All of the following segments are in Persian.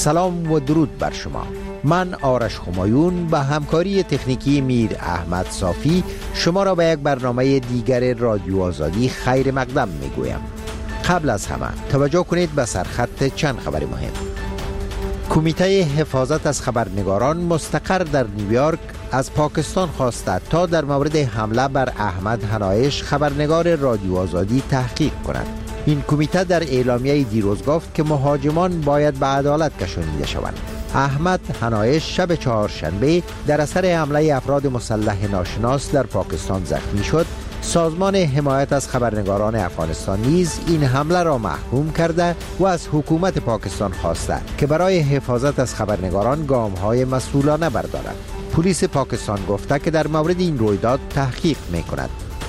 سلام و درود بر شما. من آرش همایون با همکاری تکنیکی میر احمد صافی شما را به یک برنامه دیگر رادیو آزادی خیر مقدم میگویم. قبل از همه توجه کنید به سرخط چند خبر مهم. کمیته حفاظت از خبرنگاران مستقر در نیویورک از پاکستان خواسته تا در مورد حمله بر احمد حنایش خبرنگار رادیو آزادی تحقیق کند. این کمیته در اعلامیه دیروز گفت که مهاجمان باید به عدالت کشانیده شوند. احمد حنایش شب چهارشنبه در اثر حمله افراد مسلح ناشناس در پاکستان زخمی شد. سازمان حمایت از خبرنگاران افغانستان نیز این حمله را محکوم کرده و از حکومت پاکستان خواسته که برای حفاظت از خبرنگاران گام‌های مسئولانه بردارد. پلیس پاکستان گفته که در مورد این رویداد تحقیق می‌کند.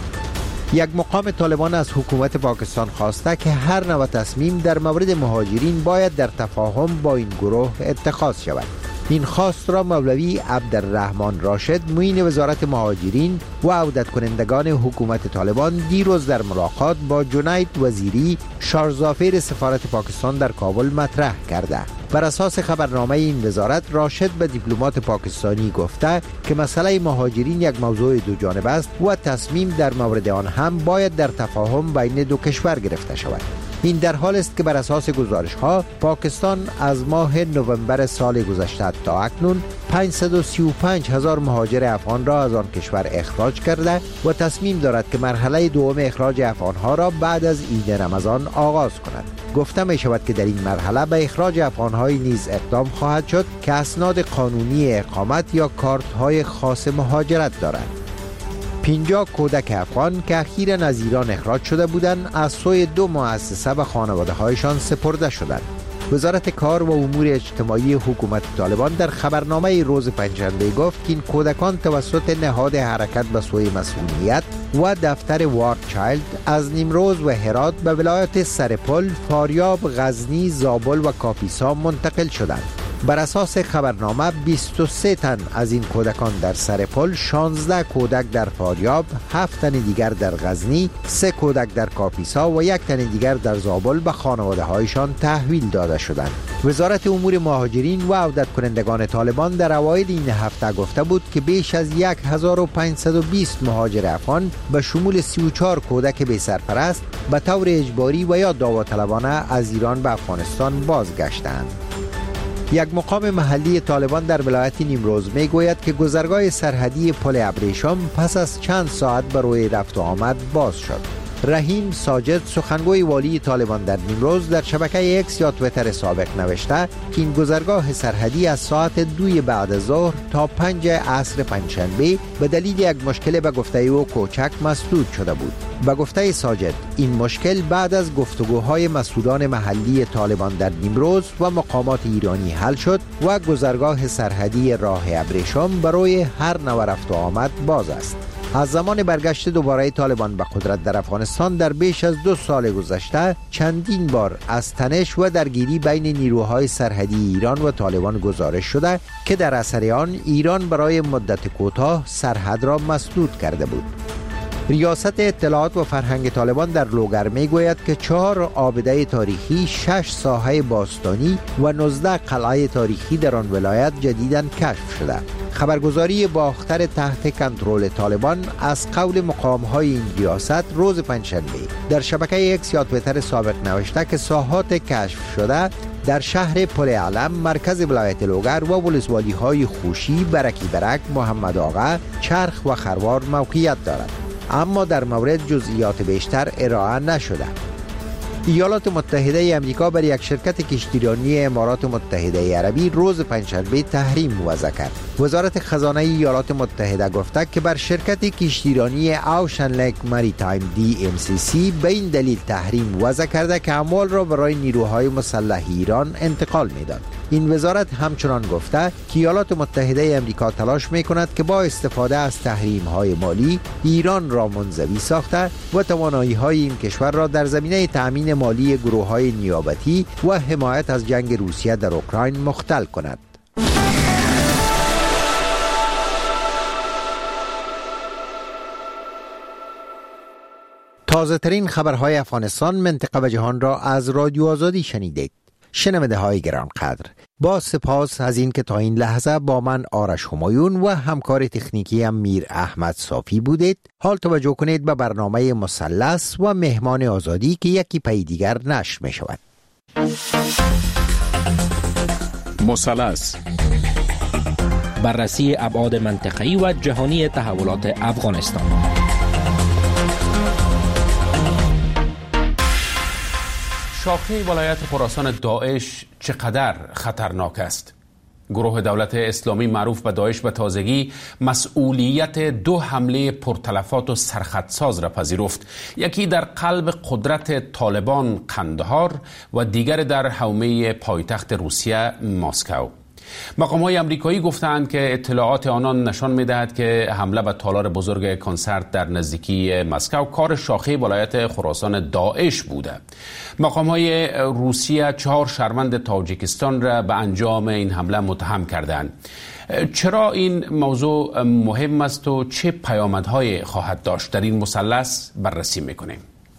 یک مقام طالبان از حکومت پاکستان خواسته که هر نوع تصمیم در مورد مهاجرین باید در تفاهم با این گروه اتخاذ شود. این خواست را مولوی عبدالرحمن راشد معین وزارت مهاجرین و عودت کنندگان حکومت طالبان دیروز در ملاقات با جنید وزیری شارژافیر سفارت پاکستان در کابل مطرح کرده. بر اساس خبرنامه این وزارت، راشد به دیپلمات پاکستانی گفته که مسئله مهاجرین یک موضوع دو جانبه است و تصمیم در مورد آن هم باید در تفاهم بین دو کشور گرفته شود. این در حال است که بر اساس گزارش‌ها پاکستان از ماه نوامبر سال گذشته تا اکنون 535,000 مهاجر افغان را از آن کشور اخراج کرده و تصمیم دارد که مرحله دوم اخراج افغان‌ها را بعد از عید رمضان آغاز کند. گفته می شود که در این مرحله به اخراج افغان‌های نیز اقدام خواهد شد که اسناد قانونی اقامت یا کارت‌های خاص مهاجرت دارند. 50 کودک افغان که اخیراً از ایران اخراج شده بودند از سوی دو مؤسسه به خانواده‌هایشان سپرده شدند. وزارت کار و امور اجتماعی حکومت طالبان در خبرنامه روز پنجشنبه گفت که این کودکان توسط نهاد حرکت به سوی مسئولیت و دفتر وارد چایلد از نیمروز و هرات به ولایت سرپل، فاریاب، غزنی، زابل و کاپیسا منتقل شدند. بر اساس خبرنامه 23 تن از این کودکان در سرپل، 16 کودک در فاریاب، 7 تن دیگر در غزنی، 3 کودک در کاپیسا و 1 تن دیگر در زابل به خانواده هایشان تحویل داده شدند. وزارت امور مهاجرین و عودت کنندگان طالبان در اوایل این هفته گفته بود که بیش از 1520 مهاجر افغان به شمول 34 کودک بی سرپرست به طور اجباری و یا داوطلبانه از ایران به افغانستان بازگشتند. یک مقام محلی طالبان در ولایت نیمروز می گوید که گذرگاه سرحدی پل ابریشم پس از چند ساعت برای رفت و آمد باز شد. رحیم ساجد، سخنگوی والی طالبان در نیمروز، در شبکه اکس یا تویتر سابق نوشته که این گذرگاه سرحدی از ساعت 2 بعد از ظهر تا 5 عصر پنجشنبه به دلیل یک مشکل به گفته او کوچک مسدود شده بود. به گفته ساجد، این مشکل بعد از گفتگوهای مسئولان محلی طالبان در نیمروز و مقامات ایرانی حل شد و گذرگاه سرحدی راه ابریشم برای هر نوع رفت و آمد باز است. از زمان برگشت دوباره طالبان به قدرت در افغانستان در بیش از 2 سال گذشته چندین بار از تنش و درگیری بین نیروهای سرحدی ایران و طالبان گزارش شده که در اثر آن ایران برای مدت کوتاه سرحد را مسدود کرده بود. ریاست اطلاعات و فرهنگ طالبان در لوگر می گوید که 4 آبده تاریخی، 6 ساحه باستانی و 19 قلعه تاریخی در آن ولایت جدیداً کشف شده. خبرگزاری باختر تحت کنترل طالبان از قول مقام‌های این ریاست روز پنجشنبه در شبکه اکس یا تویتر سابق نوشته که ساحات کشف شده در شهر پل علم، مرکز ولایت لوگر و ولسوالی‌های خوشی، برکی برک، محمد آقا، چرخ و خروار موقعیت دارد، اما در مورد جزئیات بیشتر ارائه نشده. ایالات متحده آمریکا بر یک شرکت کشتیرانی امارات متحده عربی روز پنجشنبه تحریم وضع کرد. وزارت خزانه ایالات متحده گفته که بر شرکت کشتیرانی اوشن لیک مریتایم DMCC به این دلیل تحریم وضع کرده که اموال را برای نیروهای مسلح ایران انتقال می‌داد. این وزارت همچنان گفته که ایالات متحده آمریکا تلاش می‌کند که با استفاده از تحریم‌های مالی ایران را منزوی ساخته و توانایی‌های این کشور را در زمینه تأمین مالی گروه‌های نیابتی و حمایت از جنگ روسیه در اوکراین مختل کند. تازه ترین خبرهای افغانستان، منطقه و جهان را از رادیو آزادی شنیدید. شنونده های گرانقدر، با سپاس از این که تا این لحظه با من آرش همایون و همکار تکنیکی میر احمد صافی بودید. حال توجه کنید به برنامه مثلث و مهمان آزادی که یکی پی دیگر نشر می شود. مثلث، بررسی ابعاد منطقه‌ای و جهانی تحولات افغانستان. شاخه ولایت خراسان داعش چقدر خطرناک است؟ گروه دولت اسلامی معروف به داعش به تازگی مسئولیت 2 حمله پرتلفات و سرخطساز را پذیرفت. یکی در قلب قدرت طالبان قندهار و دیگر در حومه پایتخت روسیه مسکو. مقام‌های آمریکایی گفتند که اطلاعات آنان نشان می‌دهد که حمله به تالار بزرگ کنسرت در نزدیکی مسکو کار شاخه ولایت خراسان داعش بوده. مقام‌های روسیه 4 شهروند تاجیکستان را به انجام این حمله متهم کردند. چرا این موضوع مهم است و چه پیامدهای خواهد داشت؟ در این مثلث بررسی می‌کنیم.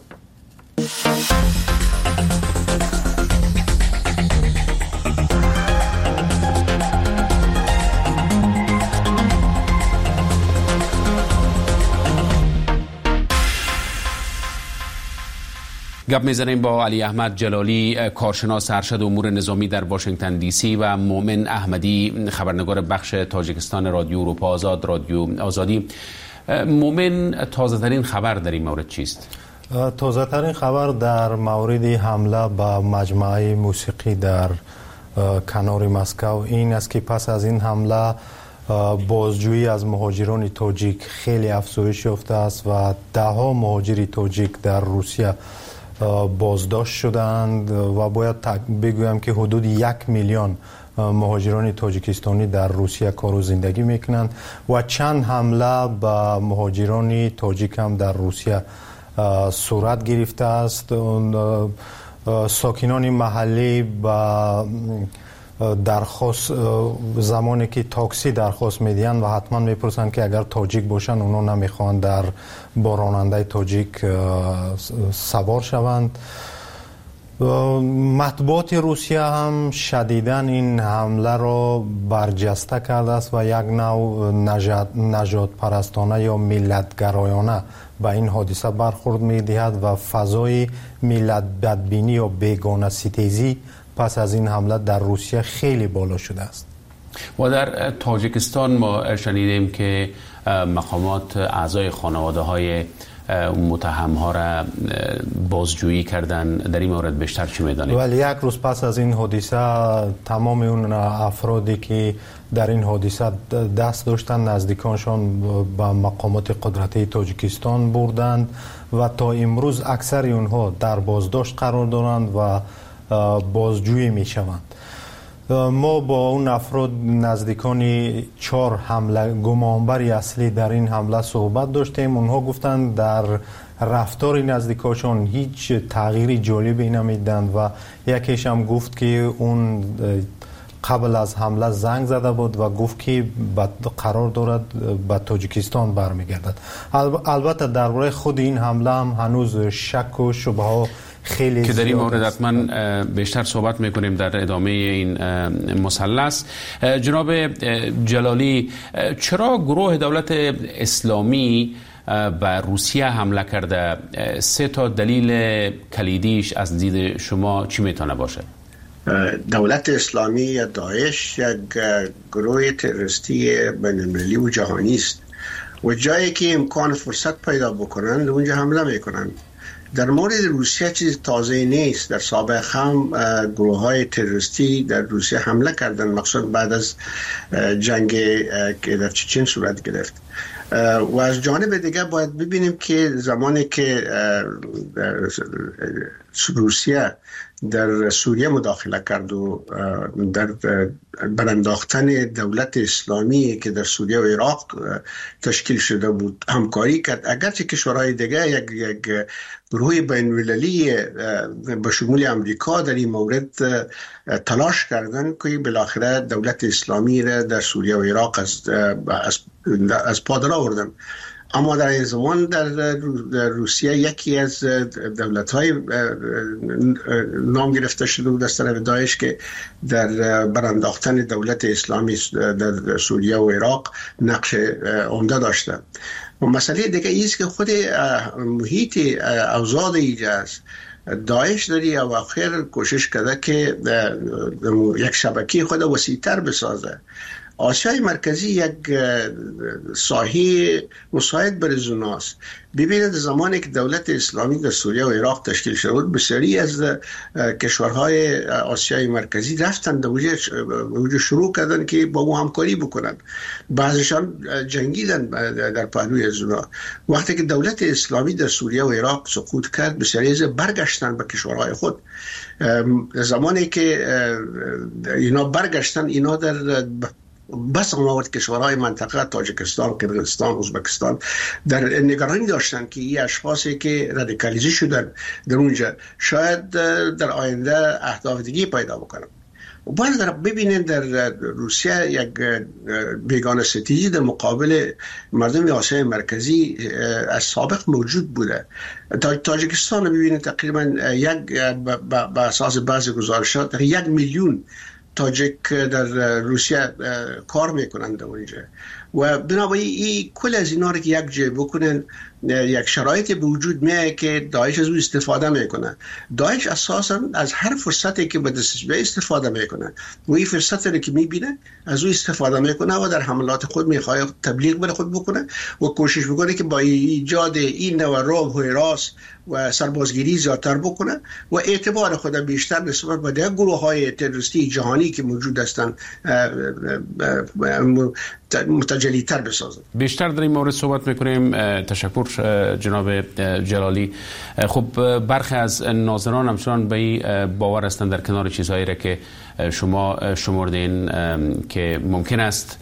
گپ میزنیم با علی احمد جلالی، کارشناس ارشد امور نظامی در واشنگتن دی سی و مومن احمدی، خبرنگار بخش تاجیکستان رادیو اروپا آزاد، رادیو آزادی. مومن، تازه ترین خبر در این مورد چیست؟ تازه ترین خبر در مورد حمله به مجمع موسیقی در کنار مسکو این است که پس از این حمله بازجویی از مهاجران تاجیک خیلی افزایش یافته است و 10 مهاجر تاجیک در روسیه بازداشت شدند و باید بگویم که حدود 1 میلیون مهاجران تاجیکستانی در روسیه کار و زندگی میکنند و چند حمله به مهاجران تاجیک هم در روسیه صورت گرفته است. ساکنان محلی با درخواست زمانی که تاکسی درخواست میدین و حتما میپرسن که اگر تاجیک باشن اونا نمیخوان در با راننده تاجیک سوار شوند. مطبوعات روسیه هم شدیداً این حمله را برجسته کرده است و یک نوع نژاد پرستانه یا ملت‌گرایانه به این حادثه برخورد می‌دهد و فضای ملت بدبینی یا بیگانه ستیزی پس از این حمله در روسیه خیلی بالا شده است. و در تاجیکستان ما شنیدیم که مقامات اعضای خانواده‌های متهم‌ها را بازجویی کردن. در این مورد بیشتر چی می‌دانید؟ ولی 1 روز پس از این حادثه تمام اون افرادی که در این حادثه دست داشتن نزدیکانشان به مقامات قدرتی تاجیکستان بردند و تا امروز اکثر اونها در بازداشت قرار دارند و بازجویی میشوند. ما با اون افراد نزدیکان 4 حمله گمانبر اصلی در این حمله صحبت داشتیم. اونها گفتند در رفتار نزدیکاشون هیچ تغییری جالبی نمیدند و یکیش هم گفت که اون قبل از حمله زنگ زده بود و گفت که قرار دارد به تاجیکستان برمیگردد. البته درباره خود این حمله هم هنوز شک و شبهه ها خیلی که در این مورد حتما بیشتر صحبت میکنیم در ادامه این مثلث. جناب جلالی، چرا گروه دولت اسلامی به روسیه حمله کرده؟ 3 تا دلیل کلیدیش از دید شما چی میتونه باشه؟ دولت اسلامی یا داعش یک گروه تروریستی بین‌المللی و جهانی است و جایی که امکان فرصت پیدا بکنند اونجا حمله میکنند. در مورد روسیه چیز تازه نیست. در سابق هم گروه های تروریستی در روسیه حمله کردند، مخصوصا بعد از جنگ که در چچن صورت گرفت. و از جانب دیگه باید ببینیم که زمانی که روسیه در سوریه مداخله کرد و در برانداختن دولت اسلامی که در سوریه و عراق تشکیل شده بود همکاری کرد، اگرچه کشورهای دیگه یک گروه بین‌المللی به شمول امریکا در این مورد تلاش کردن که بالاخره دولت اسلامی را در سوریه و عراق از پا در آوردن. اما در این زمان در روسیه یکی از دولت‌های نام گرفته شده بود از طرف داعش که در برانداختن دولت اسلامی در سوریه و عراق نقش عمده داشته. و مسئله دیگه ایست که خود محیط اوضاع ایجاز داعش داری و آخر کوشش کرده که یک شبکه خود وسیع‌تر بسازه. آسیای مرکزی یک ساحه مساعد برای زوناست. ببینید زمانی که دولت اسلامی در سوریه و عراق تشکیل شد بود، بسیاری از کشورهای آسیای مرکزی رفتن در شروع کردن که با او همکاری بکنن. بعضشان جنگیدن در پهلوی زونا. وقتی که دولت اسلامی در سوریه و عراق سقوط کرد، بسیاری از برگشتن به کشورهای خود. زمانی که اینا برگشتن، اینا در بس آورد کشورهای منطقه تاجیکستان، قرقیزستان، ازبکستان در نگرانی داشتن که این اشخاصی که رادیکالیزه شدن در اونجا شاید در آینده اهداف دیگه پیدا بکنن. و باید ببینید در روسیه یک بیگانه ستیزی در مقابل مردم آسیای مرکزی از سابق موجود بوده. تاجیکستان ببینید تقریبا به اساس بعضی گزارشات 1 میلیون تاجیک در روسیه کار میکنند اونجا و بنابراین این کل از اینا رو که یک جای بکنن یک شرایطی به وجود میاد که داعش از او استفاده میکنه. داعش اساسا از هر فرصتی که به دستش بیاد استفاده میکنه و این فرصتی رو که میبینه از او استفاده میکنه و در حملات خود میخواد تبلیغ بر خود بکنه و کوشش میکنه که با ایجاد این نوع رعب و هراس و سربازگیری زیادتر بکنه و اعتبار خود بیشتر نسبت به دیگر گروه‌های تروریستی جهانی که موجود هستند متجلی‌تر بسازن. بیشتر در این مورد صحبت میکنیم. تشکر جناب جلالی. خب برخی از ناظران همچنان به این باور هستند در کنار چیزهایی را که شما شمردین که ممکن است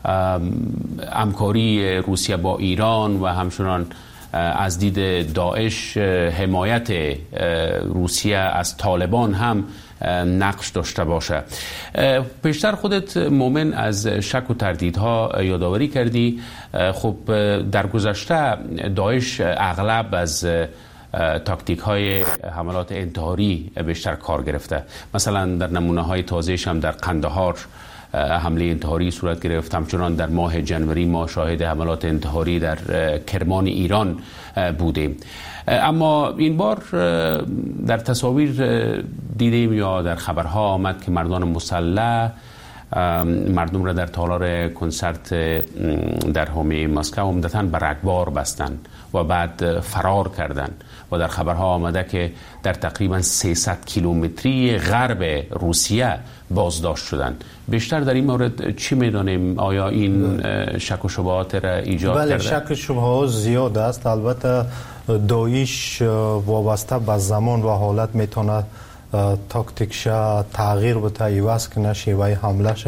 همکاری روسیه با ایران و همچنان از دید داعش حمایت روسیه از طالبان هم نقش داشته باشه. پیشتر خودت مومن از شک و تردیدها یادآوری کردی. خب در گذشته داعش اغلب از تاکتیک های حملات انتحاری بیشتر کار گرفته. مثلا در نمونه های تازه‌اش هم در قندهار حمله انتحاری صورت گرفت. همچنان در ماه جنوری ما شاهد حملات انتحاری در کرمان ایران بودیم. اما این بار در تصاویر دیدیم یا در خبرها آمد که مردان مسلح مردم را در تالار کنسرت در حومه مسکو عمدتاً به رگبار بستن و بعد فرار کردن و در خبرها آمده که در تقریباً 300 کیلومتری غرب روسیه بازداشت شدن. بیشتر در این مورد چی میدانیم؟ آیا این شک و شبهات را ایجاد کرده؟ بله، شک و شبهات زیاد است. البته داعش وابسته به زمان و حالت میتونه تاکتیکش تغییر بده، عوض کنه شیوه حملهش.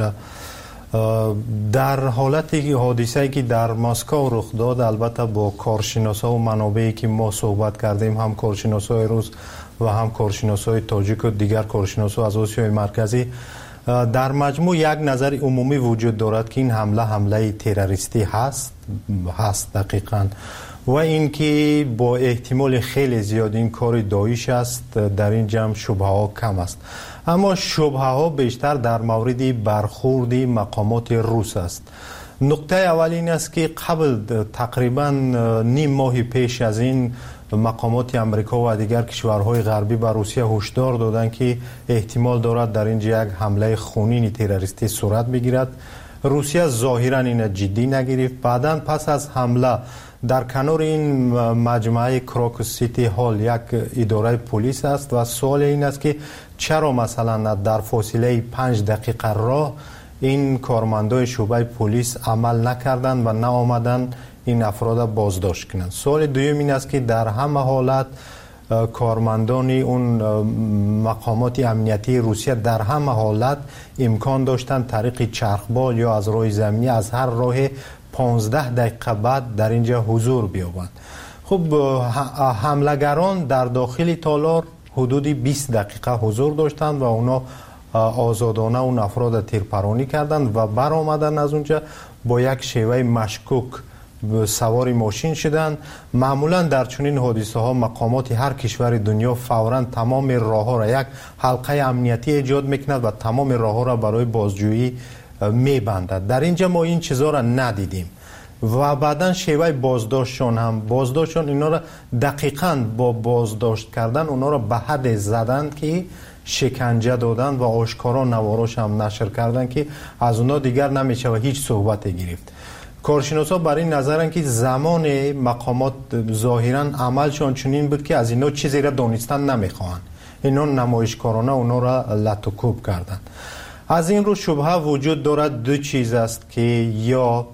در حالتی حادثه‌ای که در مسکو رخ داد، البته با کارشناسا و منابعی که ما صحبت کردیم، هم کارشناسای روس و هم کارشناسای تاجیک و دیگر کارشناسا از آسیای مرکزی، در مجموع یک نظر عمومی وجود دارد که این حمله تروریستی هست دقیقاً، و اینکه با احتمال خیلی زیاد این کار داعش است. در این جمع شبهه ها کم است، اما شبهه ها بیشتر در مورد برخورد مقامات روس است. نقطه اول این است که قبل تقریبا نیم ماه پیش از این مقامات امریکا و دیگر کشورهای غربی به روسیه هشدار دادند که احتمال دارد در اینجا یک حمله خونین تروریستی صورت بگیرد. روسیه ظاهرا این جدی نگرفت. بعداً پس از حمله در کنار این مجمع کراکوس سیتی هال یک اداره پلیس است و سوال این است که چرا مثلا در فاصله 5 دقیقه راه این کارمندای شعبه پلیس عمل نکردند و نه آمدن این افراد بازداشت کنند. سوال دوم این است که در همه حالت کارمندان اون مقامات امنیتی روسیه در همه حالت امکان داشتند طریق چرخبال یا از راه زمینی از هر راه 15 دقیقه بعد در اینجا حضور بیابند. خب حملگران در داخل تالار حدود 20 دقیقه حضور داشتند و اونا آزادانه اون افراد تیرپرانی کردند و برآمدن از اونجا با یک شیوه مشکوک سوار ماشین شدند. معمولا در چنین حادثه ها مقامات هر کشور دنیا فوراً تمام راه ها را یک حلقه امنیتی ایجاد میکند و تمام راه ها را برای بازجویی میبندد. در اینجا ما این چیزا را ندیدیم و بعدا شیوه بازداشتشون اینا را دقیقاً با بازداشت کردن اونا را به حد زدند که شکنجه دادن و آشکارا نواراش هم نشر کردن که از اونا دیگر نمیشه و هیچ صحبت گرفت. کارشناسا بر این نظرن که زمان مقامات ظاهرا عملشان چنین بود که از اینا چیزی را دانستن نمیخوان، اینا نمایشکارانه اونا را لطوکوب کردن. از این رو شبهه وجود دارد دو چیز است که یا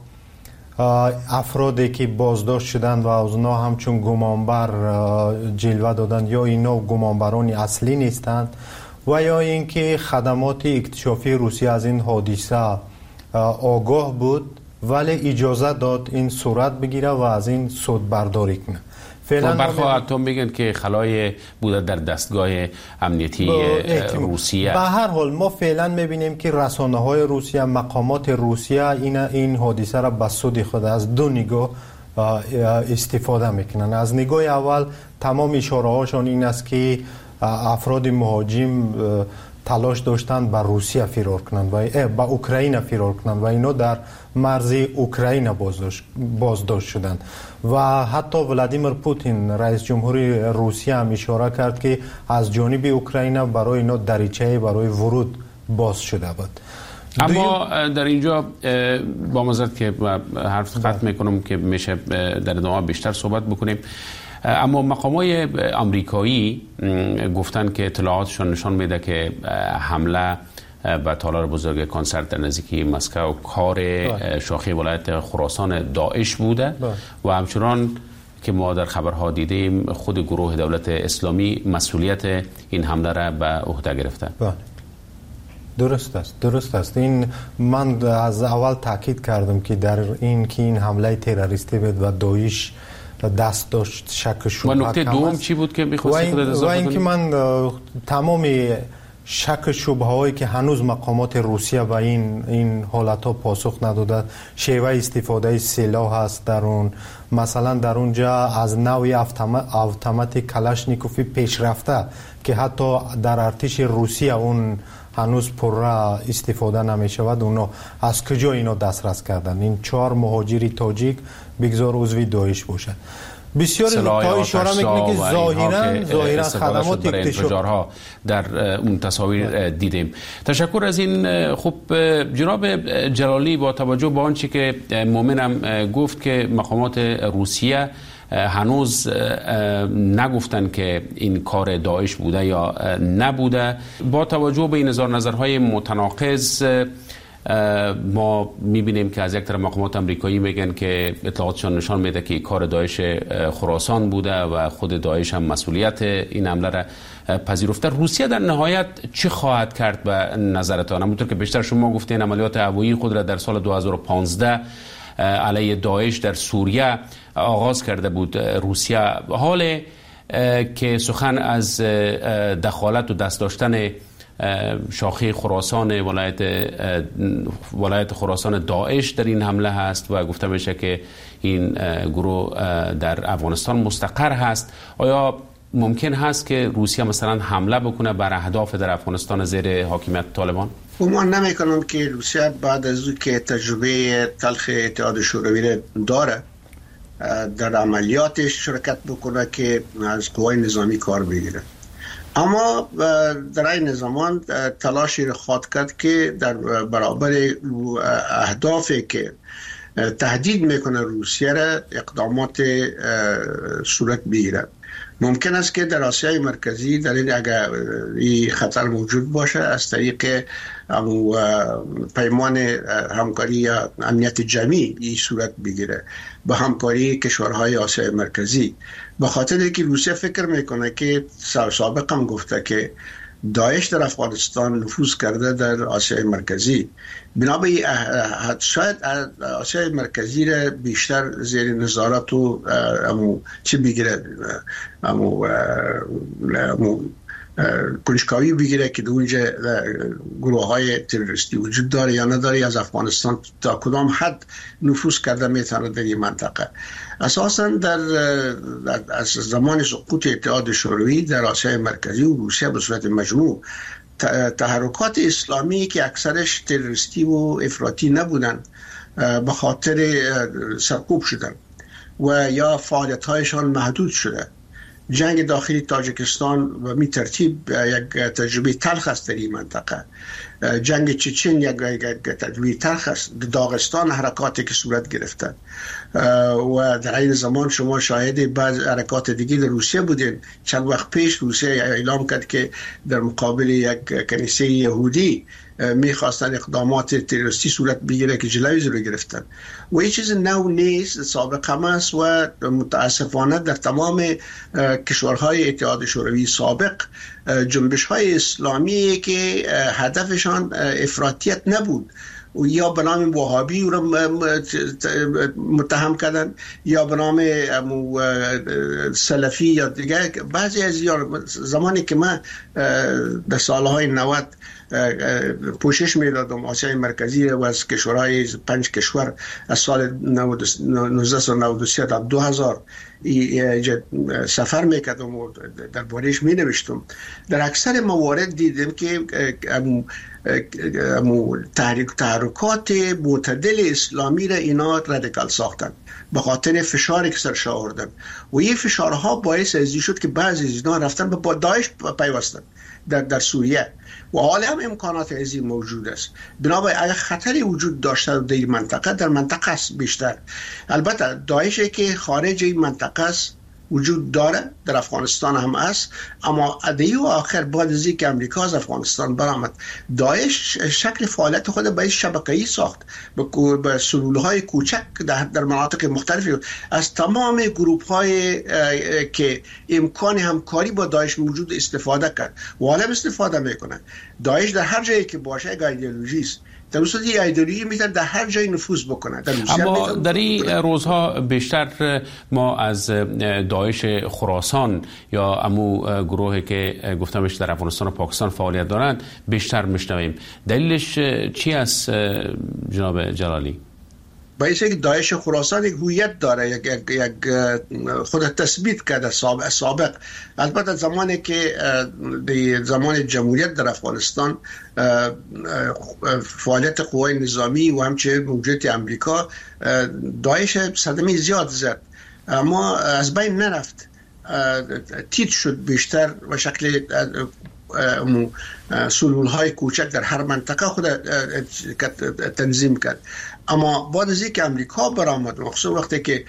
افرادی که بازداشت شدن و از اونا همچون گمانبر جلوه دادن یا اینا گمانبران اصلی نیستند و یا اینکه خدمات اکتشافی روسیه از این حادثه آگاه بود ولی اجازه داد این صورت بگیره و از این سود برداری کنه. فعلا برخواهتون میگن که خلای بوده در دستگاه امنیتی روسیه. به هر حال ما فعلا میبینیم که رسانه های روسیه، مقامات روسیه این حادثه را به سود خود از دو نگاه استفاده میکنن. از نگاه اول تمام اشاره هاشون این است که افراد مهاجم تلاش داشتند به روسیه فرار کنند و به اوکراین فرار کنند و اینا در مرز اوکراین بازداشت شدند و حتی ولادیمیر پوتین رئیس جمهوری روسیه هم اشاره کرد که از جانب اوکراین برای اینا دریچه برای ورود باز شده بود. اما در اینجا با معذرت که حرف قطع میکنم که میشه در ادامه بیشتر صحبت بکنیم، اما مقامات آمریکایی گفتن که اطلاعاتشون نشان میده که حمله به تالار بزرگ کنسرت در نزدیکی مسکو کار شاخه ولایت خراسان داعش بوده و همچنان که ما در خبرها دیدیم خود گروه دولت اسلامی مسئولیت این حمله را به عهده گرفته. درست است. این من از اول تاکید کردم که در این حمله تروریستی بود و داعش دست داشت. شک شبهه و نکته دوم چی بود که می‌خواستی خودت اضافه کنی؟ و اینکه من تمام شک شبهه هایی که هنوز مقامات روسیه و این حالت ها پاسخ نداده، شیوه استفاده سلاح هست در اون، مثلا در اونجا از نوع اتومات کلاشنیکوفی پیشرفته که حتی در ارتش روسیه اون هنوز پر استفاده نمی شود، اونا از کجا اینا دسترس کردن؟ این 4 مهاجری تاجیک بگذار عضوی داعش باشد. بسیاری نکته اشاره میکنه که ظاهرا خدمات اکتشافی در اون تصاویر دیدیم. تشکر از این. خب جناب جلالی، با توجه به آنچه که مومنم گفت که مقامات روسیه هنوز نگفتن که این کار داعش بوده یا نبوده، با توجه به این نظرهای متناقض ما میبینیم که از یک طرف مقامات آمریکایی میگن که اطلاعاتشان نشان میده که کار داعش خراسان بوده و خود داعش هم مسئولیت این حمله را پذیرفته. روسیه در نهایت چه خواهد کرد به نظرتان؟ همونطور که بیشتر شما گفتین عملیات هوایی خود را در سال 2015 علیه داعش در سوریه آغاز کرده بود روسیه. حال که سخن از دخالت و دست داشتن شاخه خراسان ولایت خراسان داعش در این حمله هست و گفته میشه که این گروه در افغانستان مستقر هست، آیا ممکن هست که روسیه مثلا حمله بکنه بر اهداف در افغانستان زیر حاکمیت طالبان؟ گمان نمی‌کنم که روسیه بعد از اینکه تجربه تلخ اتحاد شوروی داره در عملیاتش شرکت بکنه که از قوای نظامی کار بگیره. اما در این زمان تلاشی را خواهد کرد که در برابر اهدافی که تهدید میکنه روسیه را اقدامات صورت بگیرد. ممکن است که در آسیای مرکزی در این اگر این خطر موجود باشه از طریق پیمان همکاری یا امنیت جمعی این صورت بگیره با همکاری کشورهای آسیای مرکزی، به خاطر که روسیه فکر میکنه که سابقا هم گفته که داعش در افغانستان نفوذ کرده در آسیای مرکزی، بنابراین شاید آسیای مرکزی را بیشتر زیر نظارت و چی بگیره، کنجکاوی بگیره که اونجا گروه های تروریستی وجود داره یا نداره، از افغانستان تا کدام حد نفوذ کرده میتونه در این منطقه. اساسا از زمان سقوط اتحاد شوروی در آسیای مرکزی و روسیه به صورت مجموع تحرکات اسلامی که اکثرش تروریستی و افراطی نبودن به خاطر سرکوب شدن و یا فعالیت‌هایشان محدود شده. جنگ داخلی تاجیکستان و می ترتیب یک تجربه تلخ است در این منطقه. جنگ چچن یک تجربه تلخ است. داغستان حرکاتی که صورت گرفته و در این زمان شما شاهد بعض حرکات دیگه در روسیه بودین. چند وقت پیش روسیه اعلام کرد که در مقابل یک کنیسه یهودی میخواستن اقدامات تروریستی صورت بگیره که جلوی رو گرفتن و این چیز نو نیست، سابق هم است و متاسفانه در تمام کشورهای اتحاد شوروی سابق جنبش های اسلامی که هدفشان افراطیت نبود و یا به نام وهابی رو متهم کردن یا به نام سلفی یا دیگه. بعضی از زمانی که من در سالهای 90 پوشش میدادم آسیای مرکزی و از کشورهای 5 کشور از سال 1993 تا 2000 سفر میکردم و در بارش می نوشتم. در اکثر موارد دیدم که تحرکات معتدل اسلامی را اینا رادیکال ساختن به خاطر فشاری که سرش آوردن و این فشارها باعث ازی شد که بعضی از اینا رفتن به داعش پیوستن در سوریه و حالا هم امکانات ازی موجود است. بنابراین اگر خطری وجود داشته در این منطقه، در منطقه است بیشتر. البته داعشی که خارج این منطقه است وجود داره، در افغانستان هم است، اما ادعی و آخر بعد از اینکه امریکا از افغانستان برآمد داعش شکل فعالیت خود به شبکه‌ای ساخت به سلول‌های کوچک در مناطق مختلفی از تمام گروه‌های که امکان همکاری با داعش موجود استفاده کرد و حالا استفاده میکنه. داعش در هر جایی که باشه یک ایدئولوژی است، در اصل این ایدئولوژی میتونه در هر جایی نفوذ بکنه. اما در این روزها بیشتر ما از داعش خراسان یا امو گروهی که گفتمش در افغانستان و پاکستان فعالیت دارند بیشتر میشنویم. دلیلش چی است جناب جلالی؟ باید که داعش خراسان یک هویت داره، یک خود تثبیت کرده سابق. البته زمانی که زمان جمهوریت در افغانستان فعالیت قوای نظامی و همچنین موجودیت امریکا داعش صدمه زیاد زد اما از بین نرفت، تیت شد بیشتر و شکل سلول‌های کوچک در هر منطقه خود تنظیم کرد. اما بعد از اینکه امریکا برآمد، مخصوصا وقتی که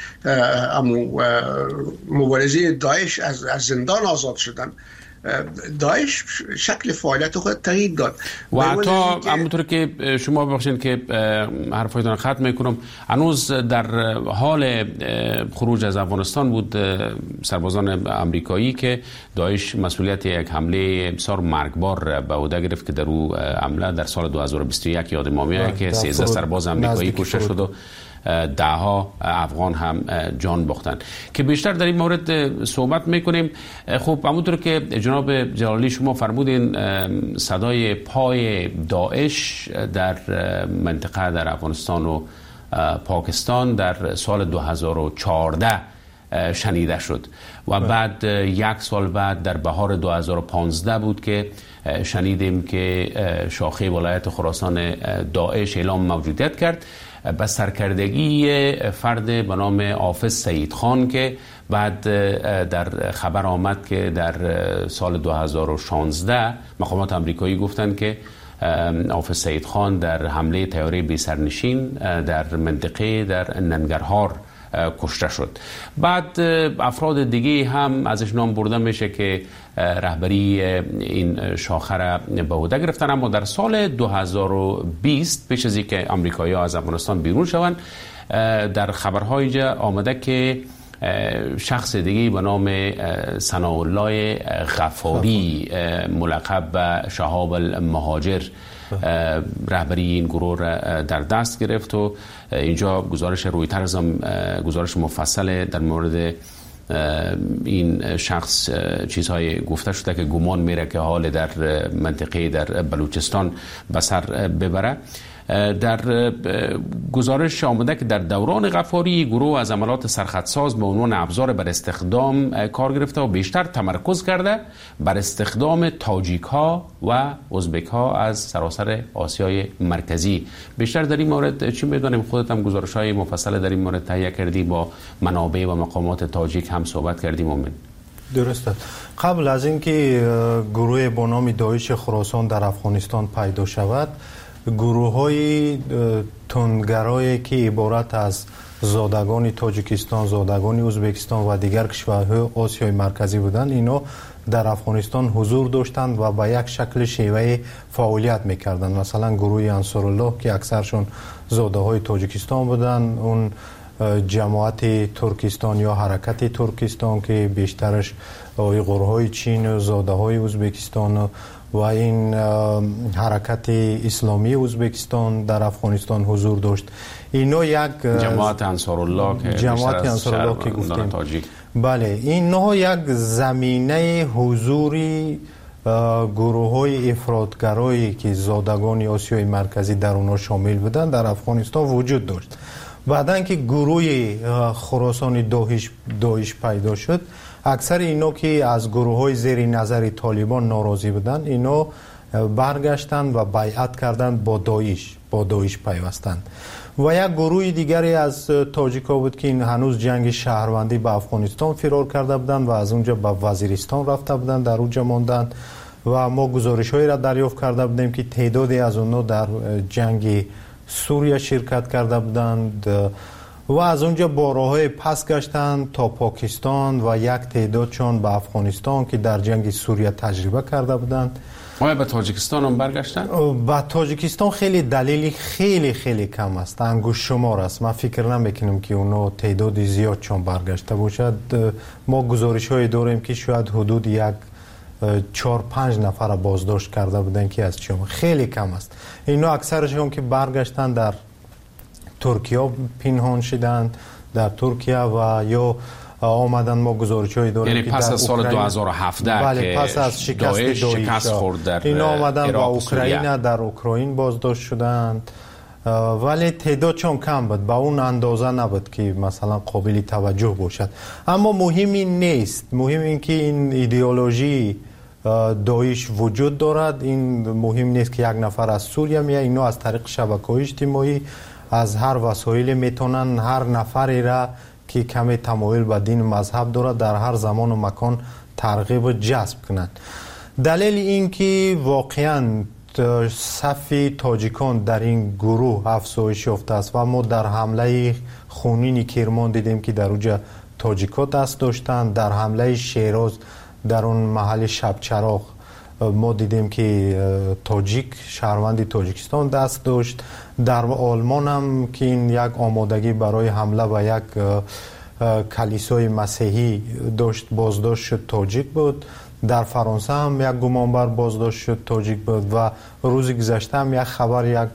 مبارزه داعش از زندان آزاد شدن، داعش شکل فعالیت خود تغییر داد و حتی همونطور که شما ببخشید که حرفایتون ختم میکنم، هنوز در حال خروج از افغانستان بود سربازان امریکایی که داعش مسئولیت یک حمله بسیار مرگبار به عهده گرفت که در او حمله در سال 2021 یاد ما میاد که 13 سرباز امریکایی کشته شد و دهها افغان هم جان باختن که بیشتر در این مورد صحبت میکنیم. خب همونطور که جناب جلالی شما فرمودین صدای پای داعش در منطقه در افغانستان و پاکستان در سال 2014 شنیده شد و بعد یک سال بعد در بهار 2015 بود که شنیدیم که شاخه ولایت خراسان داعش اعلام موجودیت کرد به سرکردگی فرد به نام حافظ سعید خان که بعد در خبر آمد که در سال 2016 مقامات امریکایی گفتند که حافظ سعید خان در حمله طیاره بی سرنشین در منطقه در ننگرهار کشته شد. بعد افراد دیگه هم ازش نام برده میشه که رهبری این شاخه را به عهده گرفتن، اما در سال 2020 پیش از اینکه آمریکایی‌ها از افغانستان بیرون شوند در خبرهای اینجا آمده که شخص دیگه به نام ثناءالله غفاری ملقب به شهاب المهاجر رهبری این گروه را در دست گرفت و اینجا گزارش رویترز هم گزارش مفصل در مورد این شخص چیزهای گفته شده که گمان میره که حال در منطقه در بلوچستان به سر ببره. در گزارش آمده که در دوران غفاری گروه از عملات سرخطساز به عنوان ابزار بر استخدام کار گرفته و بیشتر تمرکز کرده بر استخدام تاجیک ها و ازبک ها از سراسر آسیای مرکزی. بیشتر در این مورد چی میدونیم؟ خودت هم گزارش های مفصل در این مورد تهیه کردی، با منابع و مقامات تاجیک هم صحبت کردیم. مومن درست است. قبل از اینکه گروه با نام داعش خراسان در افغانستان پیدا شود، گروه های تندگرایی که عبارت از زادگان تاجیکستان، زادگان ازبکستان و دیگر کشورهای آسیای مرکزی بودند، اینا در افغانستان حضور داشتند و با یک شکل شیوه فعالیت میکردند. مثلا گروه انصارالله که اکثرشون زاده های تاجیکستان بودند، اون جماعت ترکستان یا حرکت ترکستان که بیشترش گروه های چین و زاده های ازبکستان و این حرکت اسلامی ازبکستان در افغانستان حضور داشت. اینا یک جماعت انصارالله که گفتیم، بله، اینا یک زمینه حضوری گروه های افراطگرایی که زادگان آسیای مرکزی در اونا شامل بودن در افغانستان وجود داشت. بعدن که گروه خراسان داعش پیدا شد، اکثر اینا که از گروه های زیر نظر طالبان ناراضی بودن، اینا برگشتند و بیعت کردند با داعش پیوستند. و یک گروه دیگری از تاجیکا بود که این هنوز جنگ شهروندی به افغانستان فرار کرده بودند و از اونجا به وزیرستان رفته بودند، در اونجا ماندند و ما گزارش هایی را دریافت کرده بودیم که تعدادی از اونها در جنگ سوریه شرکت کرده بودند و از اونجا با راههای پس گشتند تا پاکستان و یک تعدادشان به افغانستان که در جنگ سوریه تجربه کرده بودند. آیا به تاجیکستان هم برگشتن؟ به تاجیکستان خیلی دلیلی خیلی کم است، انگوش شمار است. من فکر نمیکنم که اونا تعداد زیاد چون برگشته باشد. ما گزارش های داریم که شاید حدود یک 4-5 نفر بازداشت کرده بودن که از چون خیلی کم است. اینا اکثرشون که برگشتن در ترکیه پنهان شدند، در ترکیه و یا آمدن. ما گزارش‌های داریم یعنی پس از سال 2017 که پس از شکست خورد در اینا آمدن و اوکراین، در اوکراین بازداشت شدند، ولی تعداد چون کم بود، با اون اندازه نبود که مثلا قابل توجه باشد. اما مهم این نیست، مهم این که این ایدئولوژی داعش وجود دارد. این مهم نیست که یک نفر از سوریه میاد، اینا از طریق شبکه‌های اجتماعی از هر وسایل میتونن هر نفری را که کمی تمایل به دین و مذهب دارد در هر زمان و مکان ترغیب و جذب کنند. دلیل این که واقعا صف تاجیکان در این گروه افزایش یافته است و ما در حمله خونین کرمان دیدیم که در اونجا تاجیکا دست داشتند. در حمله شیراز در اون محل شبچراغ ما دیدیم که تاجیک شهروند تاجیکستان دست داشت. در آلمان هم که این یک آمادگی برای حمله و یک کلیسای مسیحی داشت، بازداشت شد تاجیک بود. در فرانسه هم یک گمانبر بازداشت شد تاجیک بود و روز گذشته هم یک خبر یک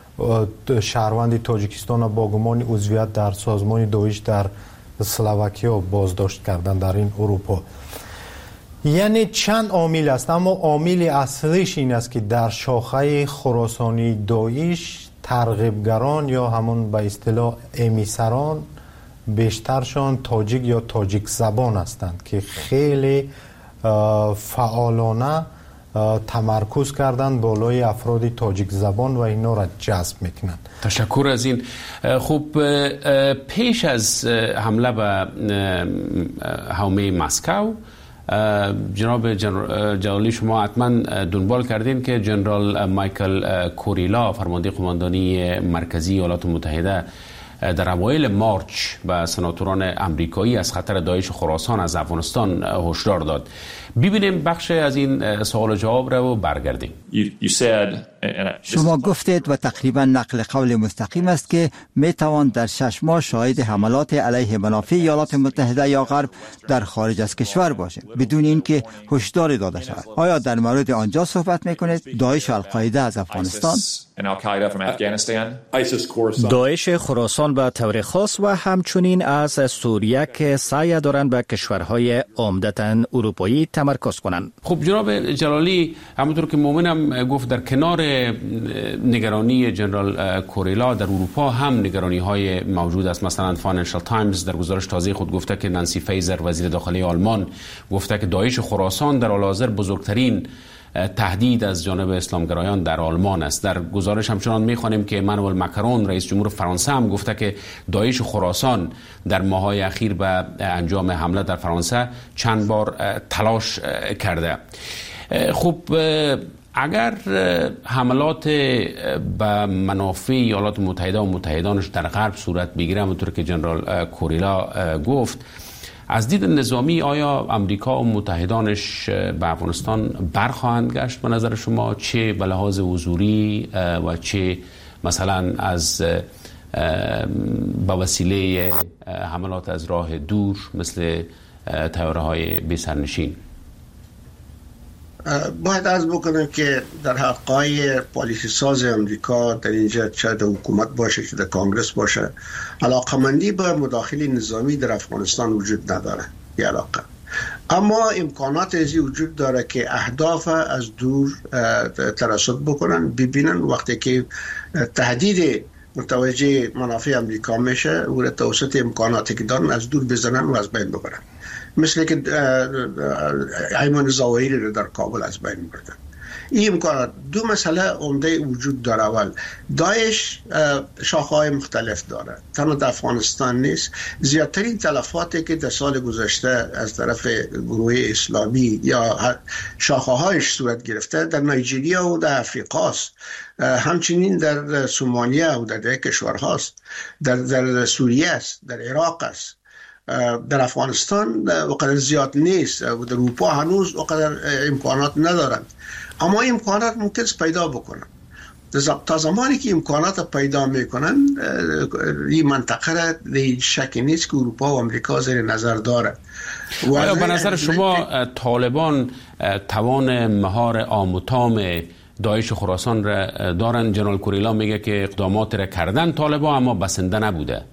شهروند تاجیکستان با گمان عضویت در سازمان داعش در اسلواکیا بازداشت کردن در این اروپا. یعنی چند عامل است، اما عامل اصلیش این است که در شاخه خراسانی داعش ترغیبگران یا همون به اصطلاح امیسران بیشترشان تاجیک یا تاجیک زبان هستند که خیلی فعالانه تمرکز کردن بالای افراد تاجیک زبان و اینا را جذب میکنن. تشکر از این. خوب، پیش از حمله به حومه مسکو، جناب جلالی شما حتما دنبال کردین که جنرال مایکل کوریلا، فرمانده قماندانی مرکزی ایالات متحده، در اوایل مارچ به سناتوران امریکایی از خطر داعش خراسان از افغانستان هشدار داد. ببینیم بخش از این سوال و جواب را و برگردیم. شما گفتید و تقریبا نقل قول مستقیم است که می توان در 6 ماه شاهد حملات علیه منافع ایالات متحده یا غرب در خارج از کشور باشیم بدون اینکه هشدار داده شود. آیا در مورد آنجا صحبت میکنید؟ داعش و القاعده از افغانستان؟ داعش خراسان به طور خاص و همچنین از سوریه که سعی دارند به کشورهای عمدتاً اروپایی تمرکز کنند. خب جناب جلالی، همونطور که مومنم گفت در کنار نگرانی جنرال کوریلا در اروپا هم نگرانی های موجود است. مثلا فاینانشال تایمز در گزارش تازه خود گفته که نانسی فیزر وزیر داخلی آلمان گفته که داعش خراسان در حال حاضر بزرگترین تهدید از جانب اسلامگرایان در آلمان است. در گزارش همچنان می‌خوانیم که امانوئل ماکرون رئیس جمهور فرانسه هم گفته که داعش خراسان در ماه‌های اخیر به انجام حمله در فرانسه چند بار تلاش کرده. خب اگر حملات به منافع ایالات متحده و متحدانش در غرب صورت بگیره، همونطور که جنرال کوریلا گفت، از دید نظامی آیا امریکا و متحدانش به افغانستان برخواهند گشت به نظر شما، چه به لحاظ حضوری و چه مثلا از به وسیله حملات از راه دور مثل طیاره‌های بی سرنشین؟ باید عرض بکنم که در حقای پالیسی ساز امریکا در اینجا چه در حکومت باشه چه در کانگرس باشه علاقمندی به مداخله نظامی در افغانستان وجود نداره. یه علاقه، اما امکانات ازی وجود داره که اهداف از دور ترصد بکنن، ببینن وقتی که تهدید متوجه منافع امریکا میشه و توسط امکاناتی که دارن از دور بزنن و از بین ببرن، مثل که ایمان ظواهری رو در کابل از بین بردن. این امکانات. دو مسئله عمده وجود داره. اول، داعش شاخه‌های مختلف داره، تنها در افغانستان نیست. زیادترین تلفاتی که در سال گذشته از طرف گروه اسلامی یا شاخه‌هایش صورت گرفته در نایجریا و در افریقاست، همچنین در سومالیا و در کشورهاست، در سوریه است، در عراق است. در افغانستان وقدر زیاد نیست و در اروپا هنوز وقدر امکانات ندارند، اما امکانات ممکن است پیدا بکنن. تا زمانی که امکانات پیدا میکنن این منطقه را شک نیست که اروپا و امریکا زیر نظر داره. آیا به نظر شما طالبان توان مهار عام و تام داعش خراسان را دارن؟ جنرال کوریلا میگه که اقدامات را کردن طالبان اما بسنده نبوده.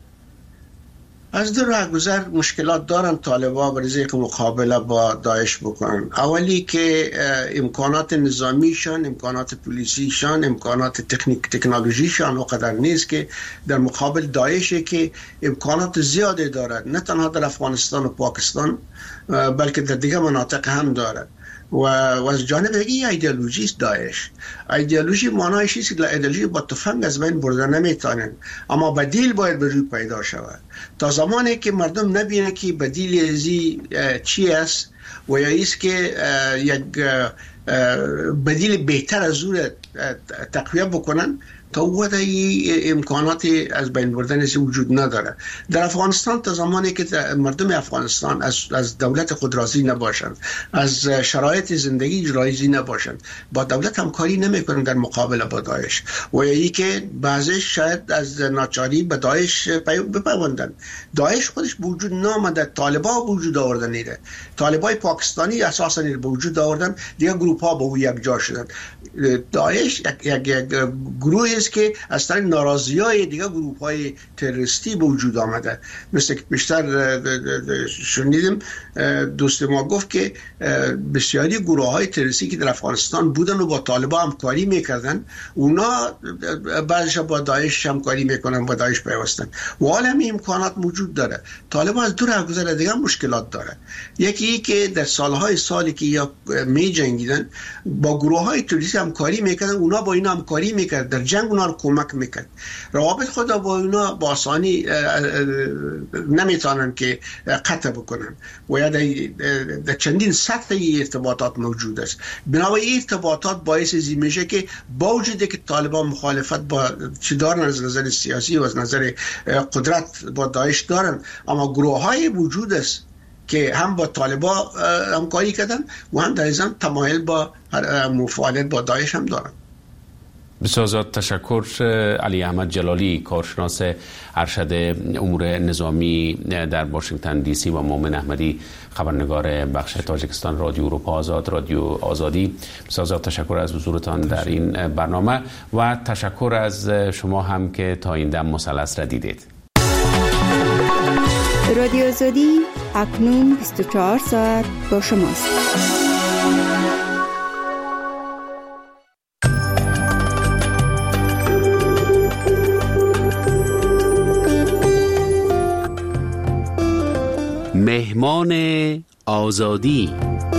از دو راهگذر مشکلات دارن طالبان برای که مقابله با داعش بکنن. اولی که امکانات نظامیشان، امکانات پلیسیشان، امکانات تکنولوژیشان وقدر نیست که در مقابل داعشی که امکانات زیاده دارد، نه تنها در افغانستان و پاکستان بلکه در دیگه مناطق هم دارد. و از جانب این ایدئولوژی است داعش. ایدئولوژی معنایش است که ایدئولوژی با تفنگ از بین بردن نمیتونن، اما بدیل باید به روی پیدا شود. تا زمانی که مردم نبینه که بدیل ازی چی است و یا ایست که یک بدیل بهتر از اون تقویه بکنن، تا وقتی امکانات از بین بردن وجود نداره. در افغانستان تا زمانی که مردم افغانستان از دولت خود راضی نباشند، از شرایط زندگی راضی نباشند، با دولت همکاری نمیکنند در مقابله با داعش، و یا که بعضیش شاید از ناچاری به داعش بپیوندند. داعش خودش به وجود نامده، طالبان به وجود آوردن نیره. طالبای پاکستانی اساسا نیره به وجود آوردن، دیگه گروپ ها به او یک جا شدن. داعش یک گروه است که از طریق ناراضی‌های دیگه گروه‌های تروریستی به وجود آمده. مثل که بیشتر شنیدیم دوست ما گفت که بسیاری گروه‌های تروریستی که در افغانستان بودن و با طالبان همکاری میکردن، اونا بعضی‌ها با داعش همکاری میکنن، با داعش پیوستن و حالا هم امکانات موجود داره. طالبان از دو راهگذر دیگه مشکلات داره. یکی که در سالی که یا می جنگیدن با گروه‌های تروریستی همکاری میکردن، اونا با اینا همکاری میکرد، در جنگ اونا رو کمک میکرد. روابط خود با اینا با آسانی نمیتونن که قطع بکنن و یا در چندین سطح ارتباطات موجود است. بنابراین ارتباطات باعث ازی میشه که با وجود که طالبان مخالفت با چی دارن از نظر سیاسی و از نظر قدرت با داعش دارن، اما گروه‌های وجود است که هم با طالبان همکاری کردن و هم در ضمن تمایل با مفاعلت با داعش هم دارن. بسیار زیاد تشکر. علی احمد جلالی، کارشناس ارشد امور نظامی در واشنگتن دی سی، و مومن احمدی، خبرنگار بخش تاجیکستان رادیو اروپا آزاد، رادیو آزادی. بسیار زیاد تشکر از حضورتان در این برنامه و تشکر از شما هم که تا این دم مثلث را دیدید. رادیو آزادی اکنون 24 ساعت با شماست. مهمان آزادی.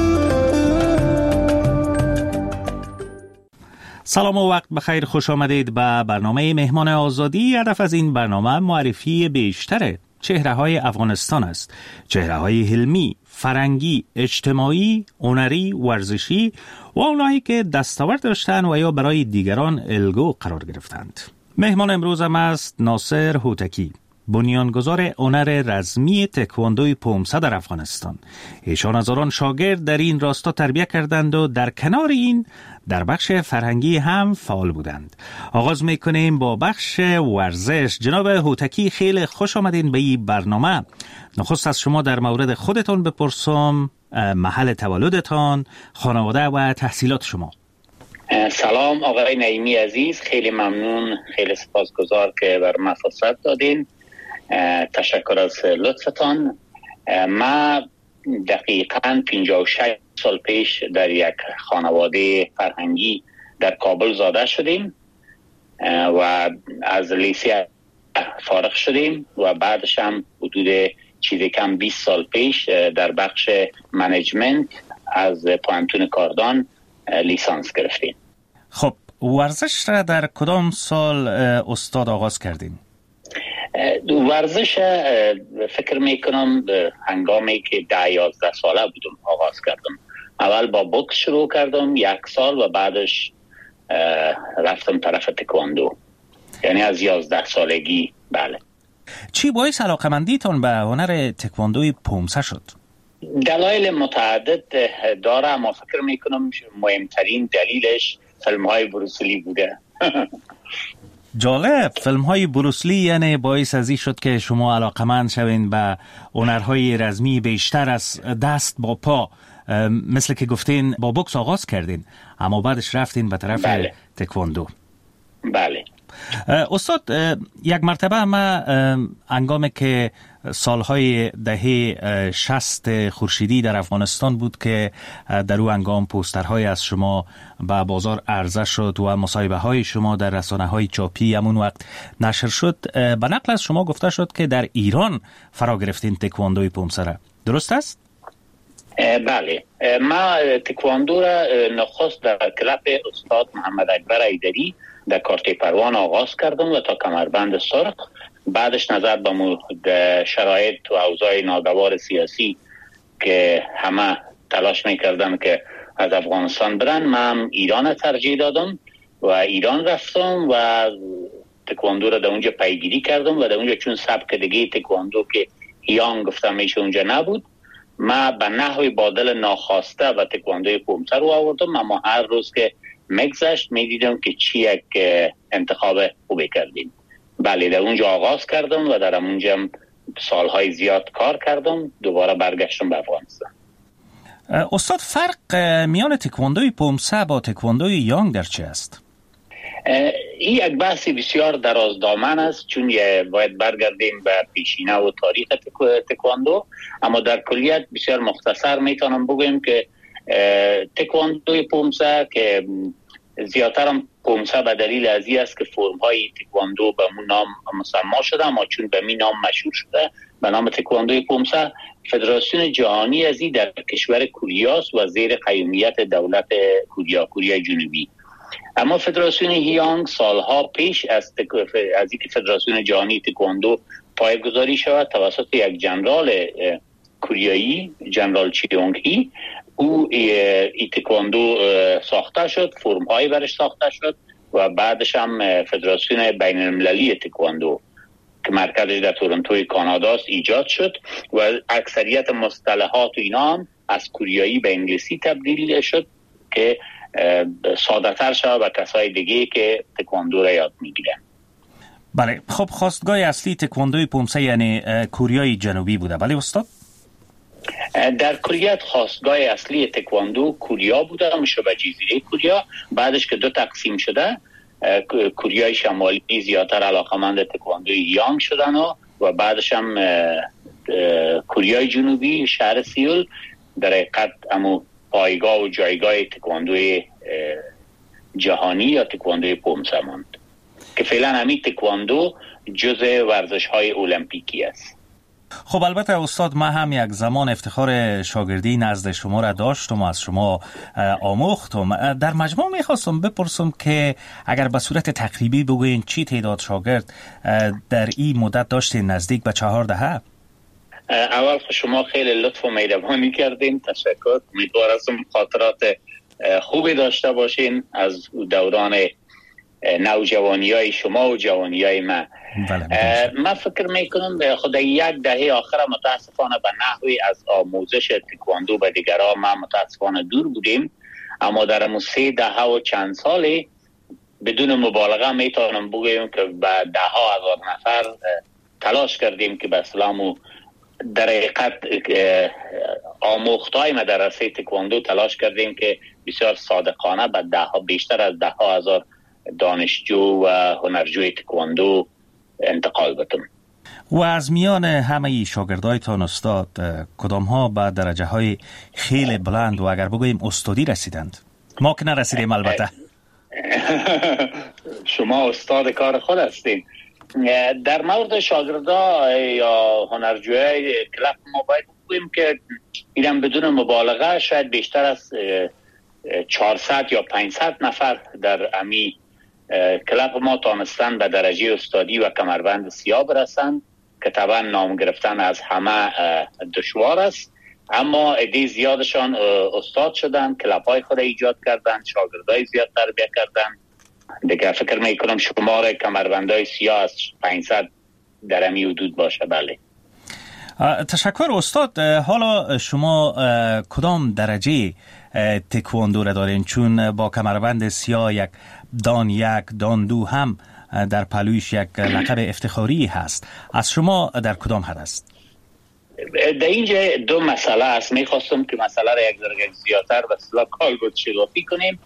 سلام و وقت بخیر، خوش آمدید به برنامه مهمان آزادی. هدف از این برنامه معرفی بیشتر چهره‌های افغانستان است. چهره‌های علمی، فرهنگی، اجتماعی، هنری، ورزشی و اونایی که دستاورد داشتند و یا برای دیگران الگو قرار گرفتند. مهمان امروزم است ناصر هوتکی، بنیانگذار هنر رزمی تکواندوی پومسه در افغانستان. ایشان هزاران شاگرد در این راستا تربیت کردند و در کنار این در بخش فرهنگی هم فعال بودند. آغاز میکنیم با بخش ورزش. جناب هوتکی، خیلی خوش آمدین به این برنامه. نخست از شما در مورد خودتان بپرسم، محل تولدتان، خانواده و تحصیلات شما. سلام آقای نعیمی عزیز، خیلی ممنون، خیلی سپاسگزار که بر من فرصت دادین. تشکر از لطفتان. ما دقیقاً 56 سال پیش در یک خانواده فرهنگی در کابل زاده شدیم و از لیسه فارغ شدیم و بعدش هم حدود چیزی کم 20 سال پیش در بخش منیجمنت از پوهنتون کاردان لیسانس گرفتیم. خب ورزش را در کدام سال استاد آغاز کردین؟ ورزش فکر میکنم هنگامی که 10-11 ساله بودم آغاز کردم. اول با بوکس شروع کردم 1 سال و بعدش رفتم طرف تکواندو، یعنی از 11 سالگی. بله. چی باعث علاقه‌مندیتون به هنر تکواندوی پومسه شد؟ دلایل متعدد داره، اما فکر میکنم مهمترین دلیلش فیلم های بروسلی بوده. جالب، فیلم های بروسلی یعنی باعث ازی شد که شما علاقمند شوین به هنرهای رزمی بیشتر از دست با پا. مثل که گفتین با بوکس آغاز کردین اما بعدش رفتین به طرف تکواندو. بله. استاد، یک مرتبه ما هنگامی که سالهای دهه 60 خورشیدی در افغانستان بود که در او هنگام پوسترهای از شما به بازار عرضه شد و مصاحبه های شما در رسانه های چاپی همون وقت نشر شد، به نقل از شما گفته شد که در ایران فرا گرفتین تکواندوی پومسه را. درست است؟ بله، ما تکواندو را نخست در کلاب استاد محمد اکبر ایدری در کارت پروان آغاز کردم و تا کمربند سرخ. بعدش نظر به شرایط و اوضاع ناگوار سیاسی که همه تلاش میکردن که از افغانستان برن، من ایران ترجیح دادم و ایران رفتم و تکواندو را در اونجا پیگیری کردم و در اونجا چون سبک دیگه تکواندو که هیانگ گفتم میشه اونجا نبود، ما به نحوی بادل ناخواسته و تکواندوی پومسه رو آوردم. اما هر روز که مگذشت میدیدم که چی یک انتخاب خوبی کردیم. بله، در اونجا آغاز کردم و در اونجا سالهای زیاد کار کردم. دوباره برگشتم به افغانستان. استاد، فرق میان تکواندوی پومسه با تکواندوی یانگ در چه است؟ این یک بحثی بسیار درازدامن است، چون باید برگردیم به پیشینه و تاریخ تکواندو. اما در کلیت بسیار مختصر میتونم بگویم که تکواندوی پومسه که زیادتر هم پومسه به دلیل ازی است که فرم های تکواندو به مون نام مسما شده، اما چون به می نام مشهور شده به نام تکواندوی پومسه، فدراسیون جهانی ازی در کشور کوریاست و زیر قیومیت دولت کوریای جنوبی. اما فدراسیون هیانگ سالها پیش از اینکه فدراسیون جهانی تکواندو پایه‌گذاری شود توسط یک ژنرال کوریایی، ژنرال چیونگ هی، او ای تکواندو ساخته شد، فرم هایی برش ساخته شد و بعدش هم فدراسیون بین المللی تکواندو که مرکزش در تورنتوی کاناداست ایجاد شد و اکثریت مصطلحات و اینا هم از کوریایی به انگلیسی تبدیل شد که ساده تر شود و کسای دیگه که تکواندو را یاد میگیرن. بله، خب خواستگاه اصلی تکواندوی پومسه یعنی کوریای جنوبی بوده، بله استاد؟ در کلیت خواستگاه اصلی تکواندو کوریا بوده، مشابه جزیره کوریا. بعدش که دو تقسیم شده، کوریای شمالی زیادتر علاقمند تکواندوی یانگ شدن و بعدش هم کوریای جنوبی شهر سیول در حقیقت امو پایگاه و جایگاه تکواندوی جهانی یا تکواندوی پومسه ماند که فعلا همین تکواندو جزء ورزش های المپیکی است. خب البته استاد، ما هم یک زمان افتخار شاگردی نزد شما را داشتم و از شما آموختم. در مجموع میخواستم بپرسم که اگر به صورت تقریبی بگوین چی تعداد شاگرد در این مدت داشتین؟ نزدیک به 4 دهه؟ اول شما خیلی لطف و مهربانی کردین، تشکر. امیدوارم خاطرات خوبی داشته باشین از دوران نوجوانی های شما و جوانی های من. من فکر میکنم خود یک دهه آخر متاسفانه به نحوی از آموزش تکواندو به دیگران ما متاسفانه دور بودیم، اما در امو 3 دهه و چند سالی بدون مبالغه میتونم بگویم که به 10,000 نفر تلاش کردیم که به اسلام در حقیقت آموختای مدرسه تکواندو تلاش کردیم که بسیار صادقانه به بیشتر از 10,000 دانشجو و هنرجوی تکواندو انتقال بدم. و از میان همه شاگردایتان استاد، کدام ها به درجه های خیلی بلند و اگر بگوییم استادی رسیدند؟ ما که نرسیدیم البته. شما استاد کار خود هستین. در مورد شاگردا یا هنرجوی کلاب ما باید بگوییم که اینم بدون مبالغه شاید بیشتر از 400 یا 500 نفر در امی کلاب ما تانستن به درجه استادی و کمربند سیاه برسن که طبعا نام گرفتن از همه دشوار است، اما عده زیادشان استاد شدن، کلاب های خود ایجاد کردن، شاگردای زیاد تربیت کردن. دیگه فکر میکنم شمار کمربندهای سیاه از 500 در امی حدود باشه. بله، تشکر استاد. حالا شما کدام درجه تکواندو را دارین؟ چون با کمربند سیاه یک دان دو هم در پلویش یک لقب افتخاری هست. از شما در کدام حد است؟ در اینجا دو مسئله است. میخواستم که مسئله را یک درجه زیادتر و اصطلاح کالبد شلافی کنیم.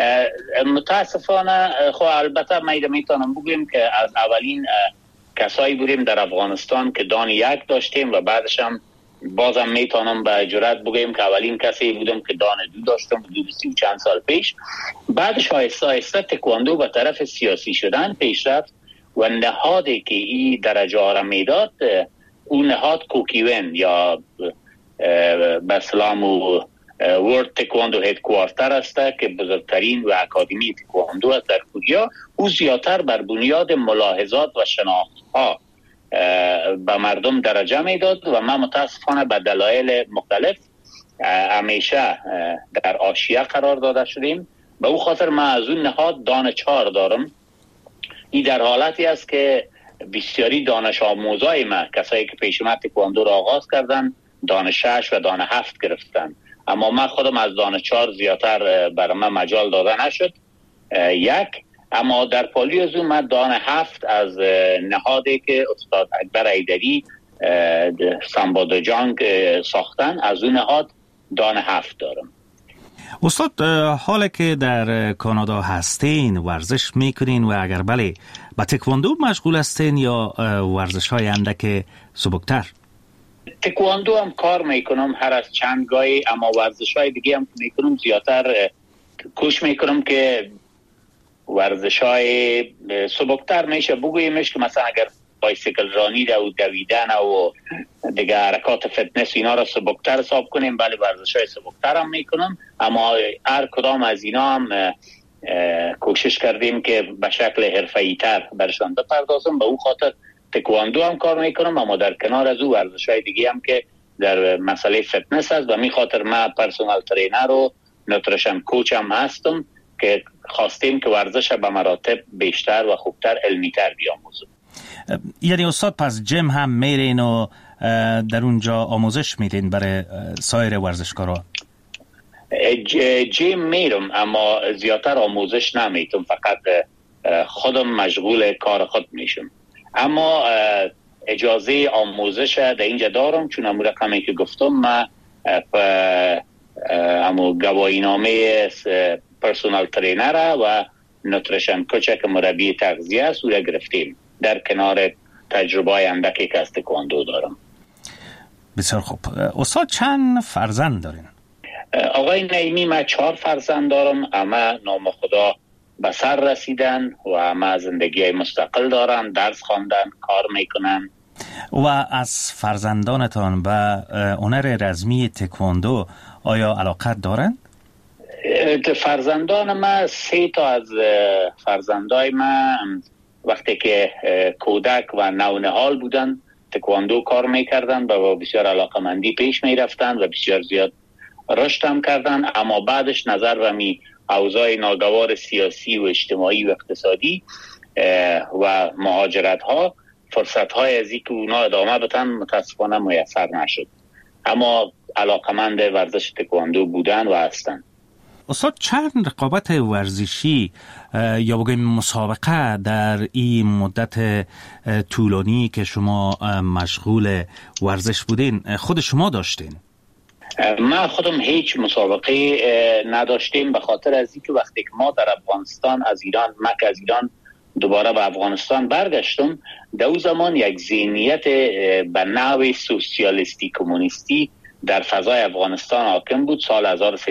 متاسفانه خب البته میتونم بگویم که از اولین کسایی بودیم در افغانستان که دان 1 داشتیم و بعدش هم بازم میتونم به جرات بگویم که اولین کسی بودم که دان 2 داشتم حدود 30 و چند سال پیش. بعدش آهسته آهسته تکواندو به طرف سیاسی شدن پیش رفت و نهادی که این درجه ها را میداد اون نهاد کوکیون یا به اسلام و ورلد تکواندو هدکوارتر است که بزرگترین و اکادمی تکواندو است در کوریا. او زیادتر بر بنیاد ملاحظات و شناخت‌ها به مردم درجه میداد و ما متاسفانه به دلایل مختلف همیشه در حاشیه قرار داده شدیم. به او خاطر ما از اون نهاد دان 4 دارم. این در حالتی است که بسیاری دانش آموزای ما، کسایی که پیش ما تکواندو را آغاز کردن، دان 6 و دان 7 گرفتن، اما من خودم از دان 4 زیادتر برای من مجال داده نشد. اما در پالی از اون من دان 7 از نهادی که استاد اکبر ایدری سامبادجانگ ساختن، از اون نهاد دان 7 دارم. استاد، حالا که در کانادا هستین ورزش میکنین و اگر بله با تکواندو مشغول هستین یا ورزش های اندک سبکتر؟ تکواندو هم کار میکنم هر از چند گاهی، اما ورزش های دیگه هم میکنم زیادتر کوشش میکنم که ورزش های سبکتر میشه بگویمش که مثلا اگر بایسیکل رانی و دویدن و دیگه حرکات فتنس اینا را سبکتر حساب کنیم، بله ورزش های سبکتر هم میکنم، اما هر کدام از اینا هم کوشش کردیم که به شکل حرفه‌ای تر برشان بپردازم. به اون خاطر تکواندو هم کار میکنم، اما در کنار از او ورزش های دیگه هم که در مسئله فتنس است و می خاطر من پرسونال ترینر و نوتریشن کوچ هم هستم که خواستیم که ورزش به مراتب بیشتر و خوبتر علمیتر بیاموزم. یعنی استاد پس جیم هم میرین و در اونجا آموزش میدین برای سایر ورزشکارا؟ جیم میرم اما زیادتر آموزش نمیتونم، فقط خودم مشغول کار خود میشم. اما اجازه آموزش در اینجا دارم، چون امو رقمی که گفتم ما امو گواهی نامه پرسونال ترینر و نوتریشن کوچ که مربی تغذیه است او را گرفتیم، در کنار تجربه اندکی که از تکواندو دارم. بسیار خوب. استاد چند فرزند دارین؟ آقای نعیمی من 4 فرزند دارم، اما نام خدا به سر رسیدن و اما زندگی مستقل دارن، درس خواندن، کار میکنن. و از فرزندانتان به هنر رزمی تکواندو آیا علاقت دارند؟ فرزندان ما 3 تا از فرزندای ما وقتی که کودک و نونهال بودن تکواندو کار میکردن و بسیار علاقمندی پیش میرفتن و بسیار زیاد رشد هم کردن، اما بعدش نظر و اوضاع ناگوار سیاسی و اجتماعی و اقتصادی و مهاجرت ها فرصت های از اینکه اونا ادامه بدن متاسفانه میسر نشد، اما علاقمند ورزش تکواندو بودن و هستن. استاد چند رقابت ورزشی یا بگویم مسابقه در این مدت طولانی که شما مشغول ورزش بودین خود شما داشتین؟ ما خودم هیچ مسابقه نداشتیم، به خاطر از اینکه وقتی که ما در افغانستان از ایران دوباره به افغانستان برگشتم، در اون زمان یک ذهنیت به نوع سوسیالیستی کمونیستی در فضای افغانستان حاکم بود سال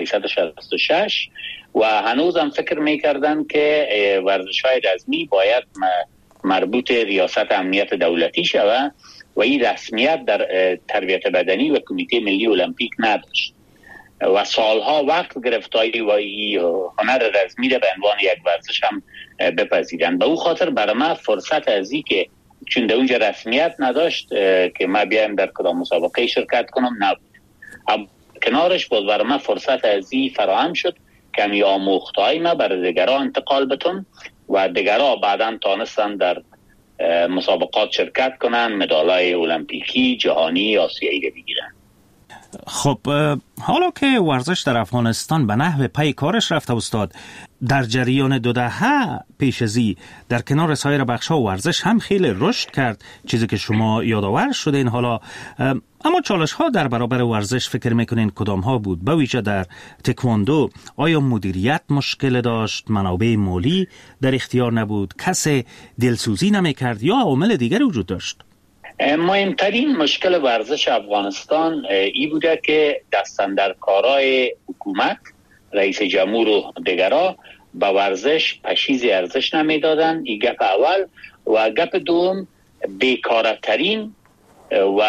1366 و هنوزم فکر میکردن که ورزش‌های رزمی باید مربوط ریاست امنیت دولتی شود و این رسمیت در تربیت بدنی و کمیته ملی المپیک نداشت و سالها وقت گرفت تا هنر رزمی را به عنوان یک ورزش هم بپذیرند. به او خاطر برای من فرصت از این که چون در اونجا رسمیت نداشت که ما بیایم در کدام مسابقه شرکت کنم نبود. کنارش بود برای من فرصت از این فراهم شد که می آموختهای ما برای دیگرها انتقال بتون و دیگرها بعدا تانستن در مسابقات شرکت کنن، مدالای المپیکی، جهانی، آسیایی رو بگیرن. خب حالا که ورزش در افغانستان به نحو پی کارش رفته استاد، در جریان 2 دهه پیش ازی در کنار سایر بخش‌ها ورزش هم خیلی رشد کرد، چیزی که شما یادآور شدین حالا، اما چالش‌ها در برابر ورزش فکر میکنین کدام ها بود؟ به ویژه در تکواندو آیا مدیریت مشکل داشت، منابع مالی در اختیار نبود، کسی دلسوزی نمیکرد یا عوامل دیگری وجود داشت؟ مهمترین مشکل ورزش افغانستان ای بوده که دستاندرکارای حکومت، رئیس جمهور و دیگرها به ورزش پشیز ارزش نمیدادن. این گپ اول. و گپ دوم، بیکارترین و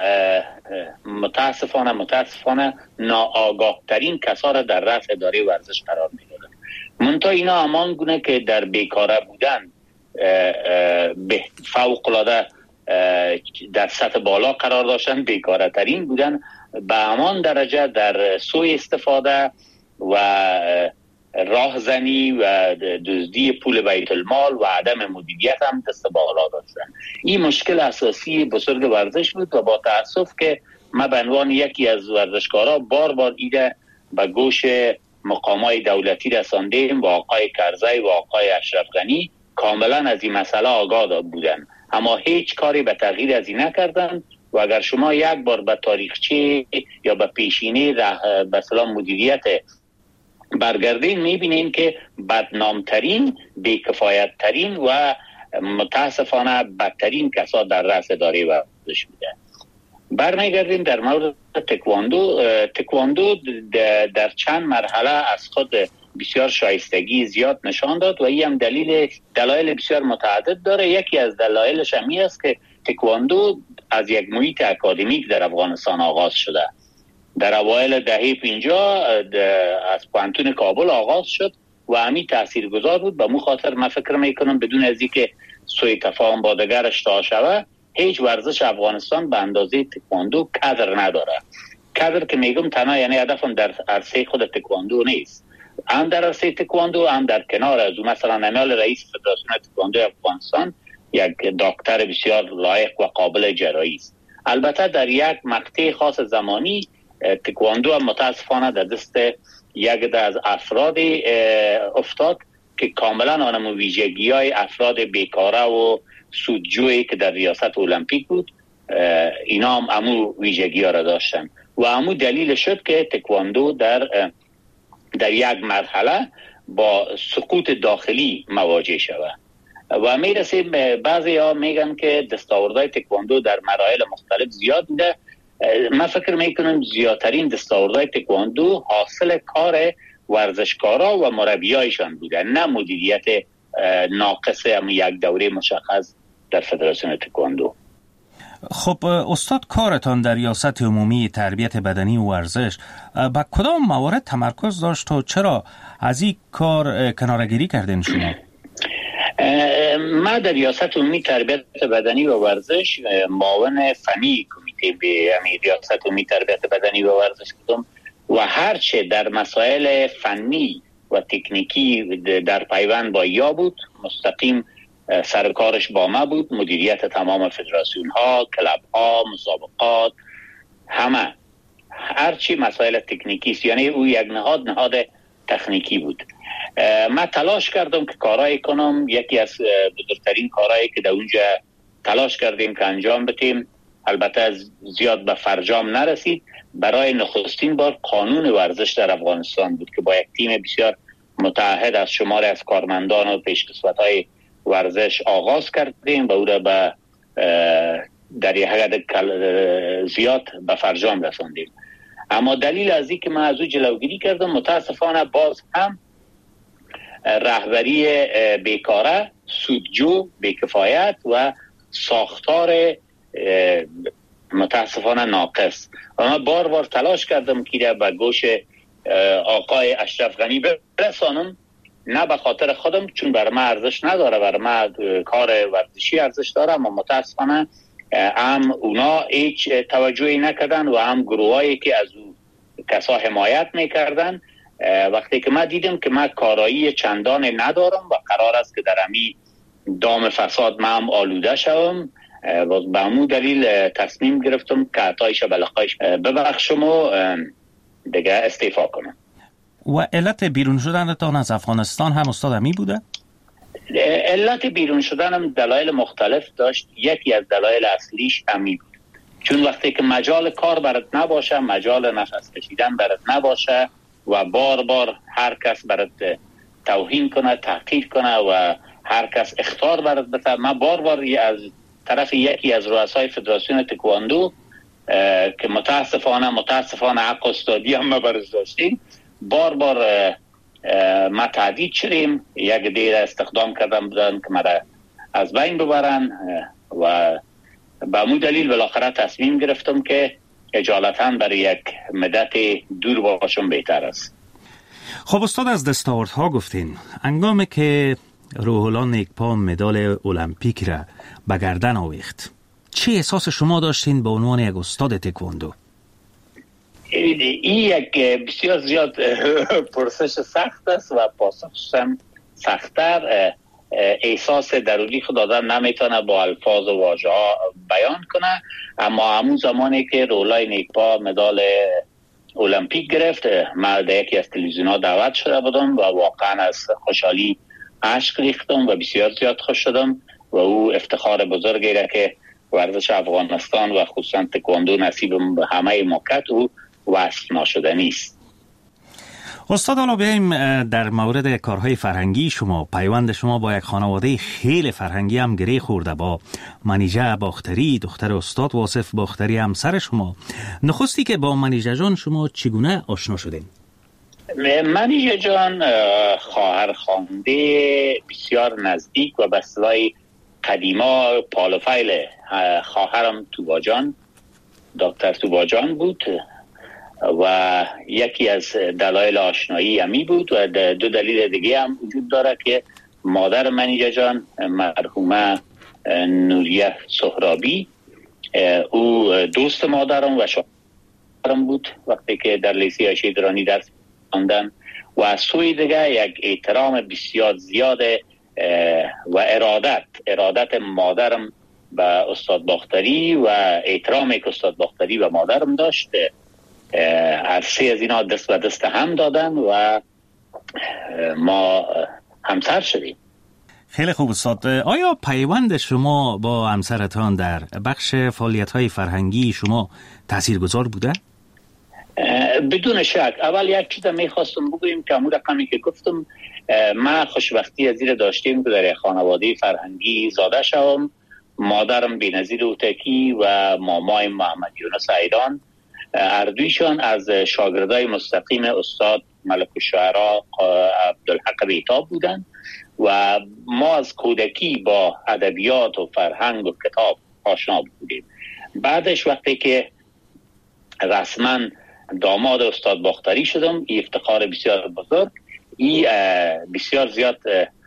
متاسفانه ناآگاه ترین کسا را در رأس اداره ورزش قرار میدادن. منتها اینا همان گونه که در بیکاره بودن فوق العاده در سطح بالا قرار داشتن، بیکاره ترین بودن به همان درجه در سوء استفاده و راهزنی و دزدی پول بیت المال و عدم مدیریت هم دست بالا داشتن. این مشکل اساسی بزرگ ورزش بود و با تأسف که ما به عنوان یکی از ورزشکارا بار ایده به گوش مقامات دولتی رساندیم و آقای کرزی و آقای اشرف غنی کاملا از این مسئله آگاه بودن، اما هیچ کاری به تغییر از این نکردن. و اگر شما یک بار به تاریخچه یا به پیشینه به اصطلاح مدیریت برگردین میبینین که بدنامترین، بیکفایتترین و متاسفانه بدترین کسا در رأس اداره ورزش بوده. برمیگردیم در مورد تکواندو در چند مرحله از خود بسیار شایستگی زیاد نشان داد و این هم دلایل بسیار متعدد داره. یکی از دلایلش همی است که تکواندو از یک محیط اکادمیک در افغانستان آغاز شده. در اوایل دهه 50 از پوهنتون کابل آغاز شد و همی تاثیرگذار بود. به مو خاطر من فکر میکنم بدون از اینکه سوء تفاهم با دیگر اشتها شود، هیچ ورزش افغانستان به اندازه تکواندو کادر نداره. کادر که میگم تنها یعنی هدفم در عرصه خود تکواندو نیست، هم در عرصه تکواندو هم در کنار از اون. مثلا نمال رئیس فدراسیون تکواندو افغانستان یک دکتر بسیار لایق و قابل جرایی است. البته در یک مقطع خاص زمانی تکواندو هم متاسفانه در دست یک از افراد افتاد که کاملا آنمو ویژگی های افراد بیکاره و سودجویی که در ریاست المپیک بود اینا هم امو ویژگی ها را داشتن و امو دلیل شد که تکواندو در یک مرحله با سقوط داخلی مواجه شود و میرسیم بعضی ها میگن که دستاوردهای تکواندو در مراحل مختلف زیاد بوده. من فکر میکنم زیادترین دستاوردهای تکواندو حاصل کار ورزشکارا و مربیایشان بوده، نه مدیریت ناقص هم یک دوره مشخص در فدراسیون تکواندو. خب استاد، کارتان در ریاست عمومی تربیت بدنی و ورزش با کدام موارد تمرکز داشت و چرا از این کار کناره‌گیری کردین شما؟ ما در ریاست عمومی تربیت بدنی و ورزش معاون فنی کمیته به ریاست عمومی تربیت بدنی و ورزش بودم و هرچه در مسائل فنی و تکنیکی در پیوند با یا بود مستقیم سرکارش با ما بود. مدیریت تمام فدراسیون ها، کلاب ها، مسابقات، همه هرچی مسائل تکنیکی است، یعنی او یک نهاد تکنیکی بود. من تلاش کردم که کارایی کنم. یکی از بزرگترین کارهایی که در اونجا تلاش کردیم که انجام بدیم، البته زیاد به فرجام نرسید، برای نخستین بار قانون ورزش در افغانستان بود که با یک تیم بسیار متعهد از شماری از کارمندان و پیشکسوت‌های ورزش آغاز کردیم و او را در یک حد زیاد به فرجام رساندیم. اما دلیل از این که من از او جلوگیری کردم، متاسفانه باز هم رهبری بیکاره، سودجو، بیکفایت و ساختار متاسفانه ناقص. و من بار بار تلاش کردم که به گوش آقای اشرف غنی برسانم، نه به خاطر خودم چون بر من ارزش نداره، بر من کار ورزشی ارزش داره، اما متاسفانه هم اونا هیچ توجهی نکردن و هم گروهایی که از او کسا حمایت میکردن. وقتی که من دیدم که من کارایی چندان ندارم و قرار است که در امی دام فساد من هم آلوده شوم، و به همون دلیل تصمیم گرفتم که عطای شبلقایش ببخشم و دیگه استعفا کنم. و علت بیرون شدنتان از افغانستان هم استاد امی بوده؟ علت بیرون شدنم دلایل مختلف داشت. یکی از دلایل اصلیش امی بود، چون وقتی که مجال کار برات نباشه، مجال نفس کشیدن برات نباشه و بار بار هر کس برات توهین کنه، تحقیر کنه و هر کس اخطار برات بده. من بار بار از طرف یکی از رؤسای فدراسیون تکواندو که متاسفانه حق استادی هم برش داشتیم، بار ما تهدید شدیم. یک دیر استخدام کردن بودن که مرا از بین ببرن و به همون دلیل بالاخره تصمیم گرفتم که اجالتا برای یک مدت دور باشم بهتر است. خب استاد، از دستاوردها گفتین. انگامی که روح الله نیکپا مدال المپیک را به گردن آویخت، چه احساس شما داشتین به عنوان یک استاد تکواندو؟ این یک بسیار زیاد پرسش سخت است و پاسخش هم سخت‌تر. احساس درونی خود آدم نمیتونه با الفاظ و واژه ها بیان کنه. اما همون زمانی که روح الله نیکپا مدال المپیک گرفت، من در یکی از تلویزیون ها دعوت شده بودم و واقعا از خوشحالی اشک ریختم و بسیار زیاد خوش شدم و او افتخار بزرگی را که ورزش افغانستان و خصوصا تکواندو نصیب همه مملکت او وصف ناشدنی است. استاد، حالا بیاییم در مورد کارهای فرهنگی شما. پیوند شما با یک خانواده خیلی فرهنگی هم گره خورده، با منیژه باختری، دختر استاد واصف باختری، همسر شما. نخستی که با منیژه جان شما چگونه آشنا شدین؟ منیژه جان خواهر خوانده بسیار نزدیک و به اصطلاح قدیما پالوفایل خواهرم توباجان، دکتر توباجان بود و یکی از دلایل آشنایی امی بود و دو دلیل دیگه هم وجود داره که مادر منیژه جان مرحومه نوریه سهرابی، او دوست مادرم و شوهرم بود وقتی که در لیسه عایشه درانی درس خواندن و از سوی دیگه یک احترام بسیار زیاد و ارادت مادرم به استاد باختری و احترامی که استاد باختری و مادرم داشت هر سه از اینا دست به دست هم دادن و ما همسر شدیم. خیلی خوب استاد. آیا پیوند شما با همسرتان در بخش فعالیت‌های فرهنگی شما تاثیرگذار بوده؟ بدون شک. اول یک چیز میخواستم بگویم که همون رقمی که گفتم، ما خوشبختی از این داشتیم که در خانواده فرهنگی زاده شوم. مادرم بی‌نظیر اوتکی و مامای محمد یونس ایران، هر دویشان از شاگردای مستقیم استاد ملک الشعرا عبدالحق بیتاب بودند و ما از کودکی با ادبیات و فرهنگ و کتاب آشنا بودیم. بعدش وقتی که رسما داماد استاد باختری شدم، این افتخار بسیار بزرگ، این بسیار زیاد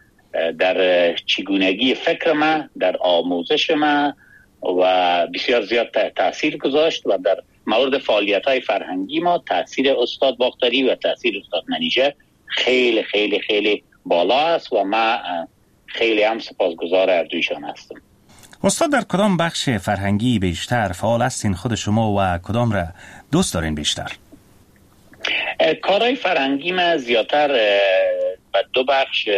در چگونگی فکر من، در آموزش من و بسیار زیاد تأثیر گذاشت و در مورد فعالیت‌های فرهنگی ما تأثیر استاد باختری و تأثیر استاد منیژه خیلی خیلی خیلی بالا است و من خیلی هم سپاسگزار هر دویشان هستم. استاد در کدام بخش فرهنگی بیشتر فعال هستین خود شما و کدام را دوست دارین بیشتر؟ کارهای فرهنگی من زیادتر به دو بخش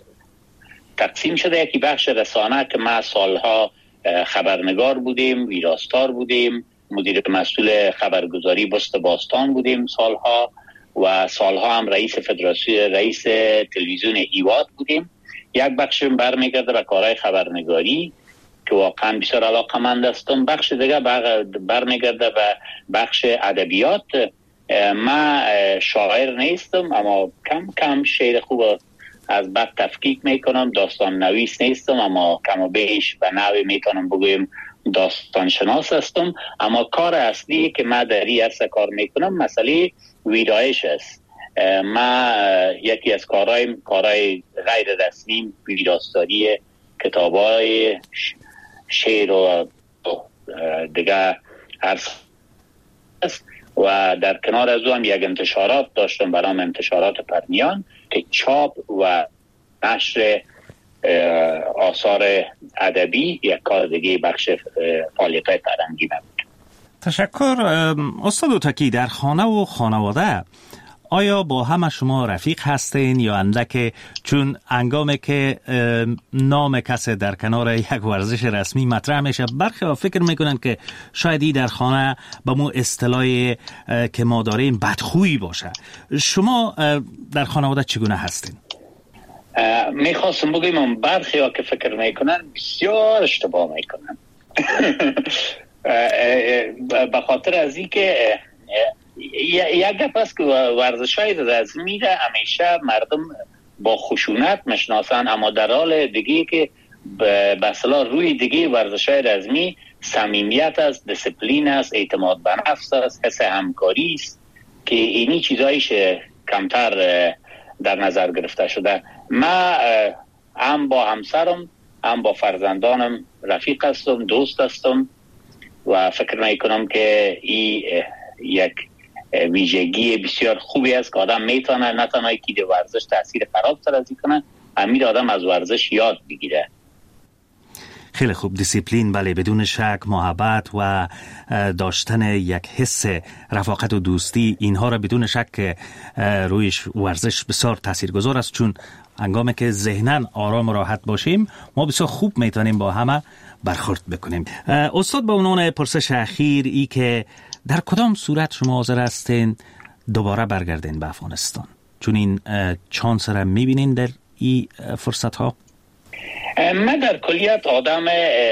تقسیم شده. یکی بخش رسانه که ما سالها خبرنگار بودیم، ویراستار بودیم، مدیر مسئول خبرگزاری بست باستان بودیم سالها و سالها هم رئیس فدراسیون، رئیس تلویزیون هیواد بودیم. یک بخش برمیگرده به کارهای خبرنگاری که واقعا بسیار علاقه‌مند هستم. بخش دیگه برمیگرده به بخش ادبیات. من شاعر نیستم اما کم کم شعر خوب از بد تفکیک میکنم. داستان نویس نیستم اما کم و بیش به نوی میتونم بگویم داستان شناس هستم. اما کار اصلی که من در این عرصه کار میکنم مسئله ویرایش است. من یکی از کارهای غیر رسمی ویراستاری کتابای شعر و دیگه عرصه است و در کنار از او هم یک انتشارات داشتم برام، انتشارات پرمیان که چاپ و نشر آثار ادبی یک کار دیگه بخش فعالیت‌های فرهنگی بود. تشکر. استاد اوتکی، در خانه و خانواده آیا با همه شما رفیق هستین یا اندک؟ چون هنگامی که نام کسی در کنار یک ورزش رسمی مطرح میشه برخی ها فکر میکنن که شاید در خانه با مو اصطلاحی که ما داریم بدخویی باشه. شما در خانواده چگونه هستین؟ میخواستم بگیم برخی ها که فکر میکنن بسیار اشتباه میکنن به خاطر از این که یک گپ است که ورزش‌های رزمی را همیشه مردم با خشونت میشناسن، اما در حال دیگه که به اصطلاح روی دیگه ورزش‌های رزمی صمیمیت است، دیسپلین است، اعتماد به نفس است، حس همکاری است که اینی چیزایش کمتر در نظر گرفته شده. من هم با همسرم هم با فرزندانم رفیق هستم، دوست هستم و فکر میکنم که این یک ویژگی بسیار خوبی است که آدم میتونه نه تنها که ورزش تاثیر خراب سازی کنه، همین آدم از ورزش یاد بگیره. خیلی خوب. دیسیپلین، بله، بدون شک، محبت و داشتن یک حس رفاقت و دوستی، اینها را بدون شک رویش ورزش بسیار تاثیرگذار است، چون هنگامی که ذهناً آرام و راحت باشیم ما بسیار خوب میتونیم با همه برخورد بکنیم. استاد، با عنوان پرسش اخیر ای که در کدام صورت شما حاضر هستین دوباره برگردین به افغانستان؟ چون این چانس را میبینین در این فرصت ها؟ من در کلیت آدم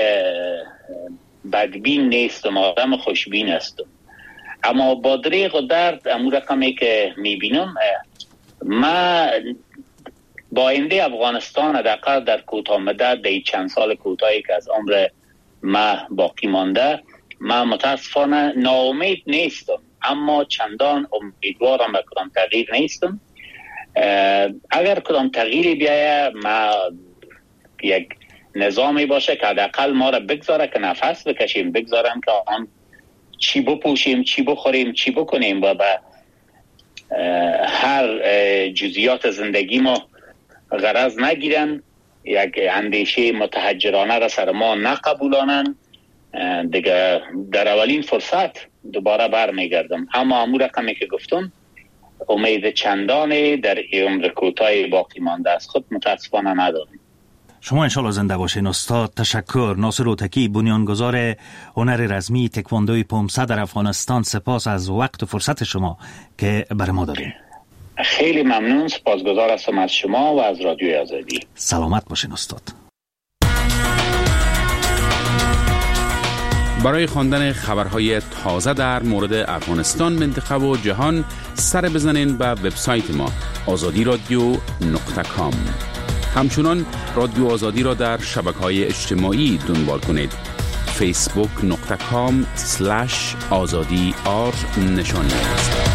بدبین نیستم، آدم خوشبین هستم، اما با دریغ و درد امور رقمی که میبینم، من با آینده افغانستان حداقل در کوتاه مدت، در چند سال کوتاهی که از عمر ما باقی مانده، من متاسفانه ناامید نیستم، اما چندان امیدوارم به کدام تغییر نیستم. اگر کدام تغییری بیایه، ما یک نظامی باشه که حداقل ما را بگذاره که نفس بکشیم، بگذارم که آن چی بپوشیم، چی بخوریم، چی بکنیم و به هر جزئیات زندگی ما غرض نگیرن، یک اندیشه متحجرانه را سر ما نقبولانن. دیگه در اولین فرصت دوباره برمیگردم. اما امور رقمی که گفتم امید چندانی در عمر کوتاه باقی مانده از خود متاسفانه نداریم. شما انشالله زنده باشین استاد. تشکر. ناصر اوتکی، بنیانگذار هنر رزمی تکواندوی پومسه در افغانستان، سپاس از وقت و فرصت شما که برای ما دادین. خیلی ممنون، سپاسگزار هستم از شما و از رادیوی آزادی. سلامت باشین استاد. برای خواندن خبرهای تازه در مورد افغانستان، منطقه و جهان سر بزنین به وبسایت ما azadiradio.com. همچنان رادیو آزادی را در شبکه‌های اجتماعی دنبال کنید. facebook.com/azadi_r نشانی است.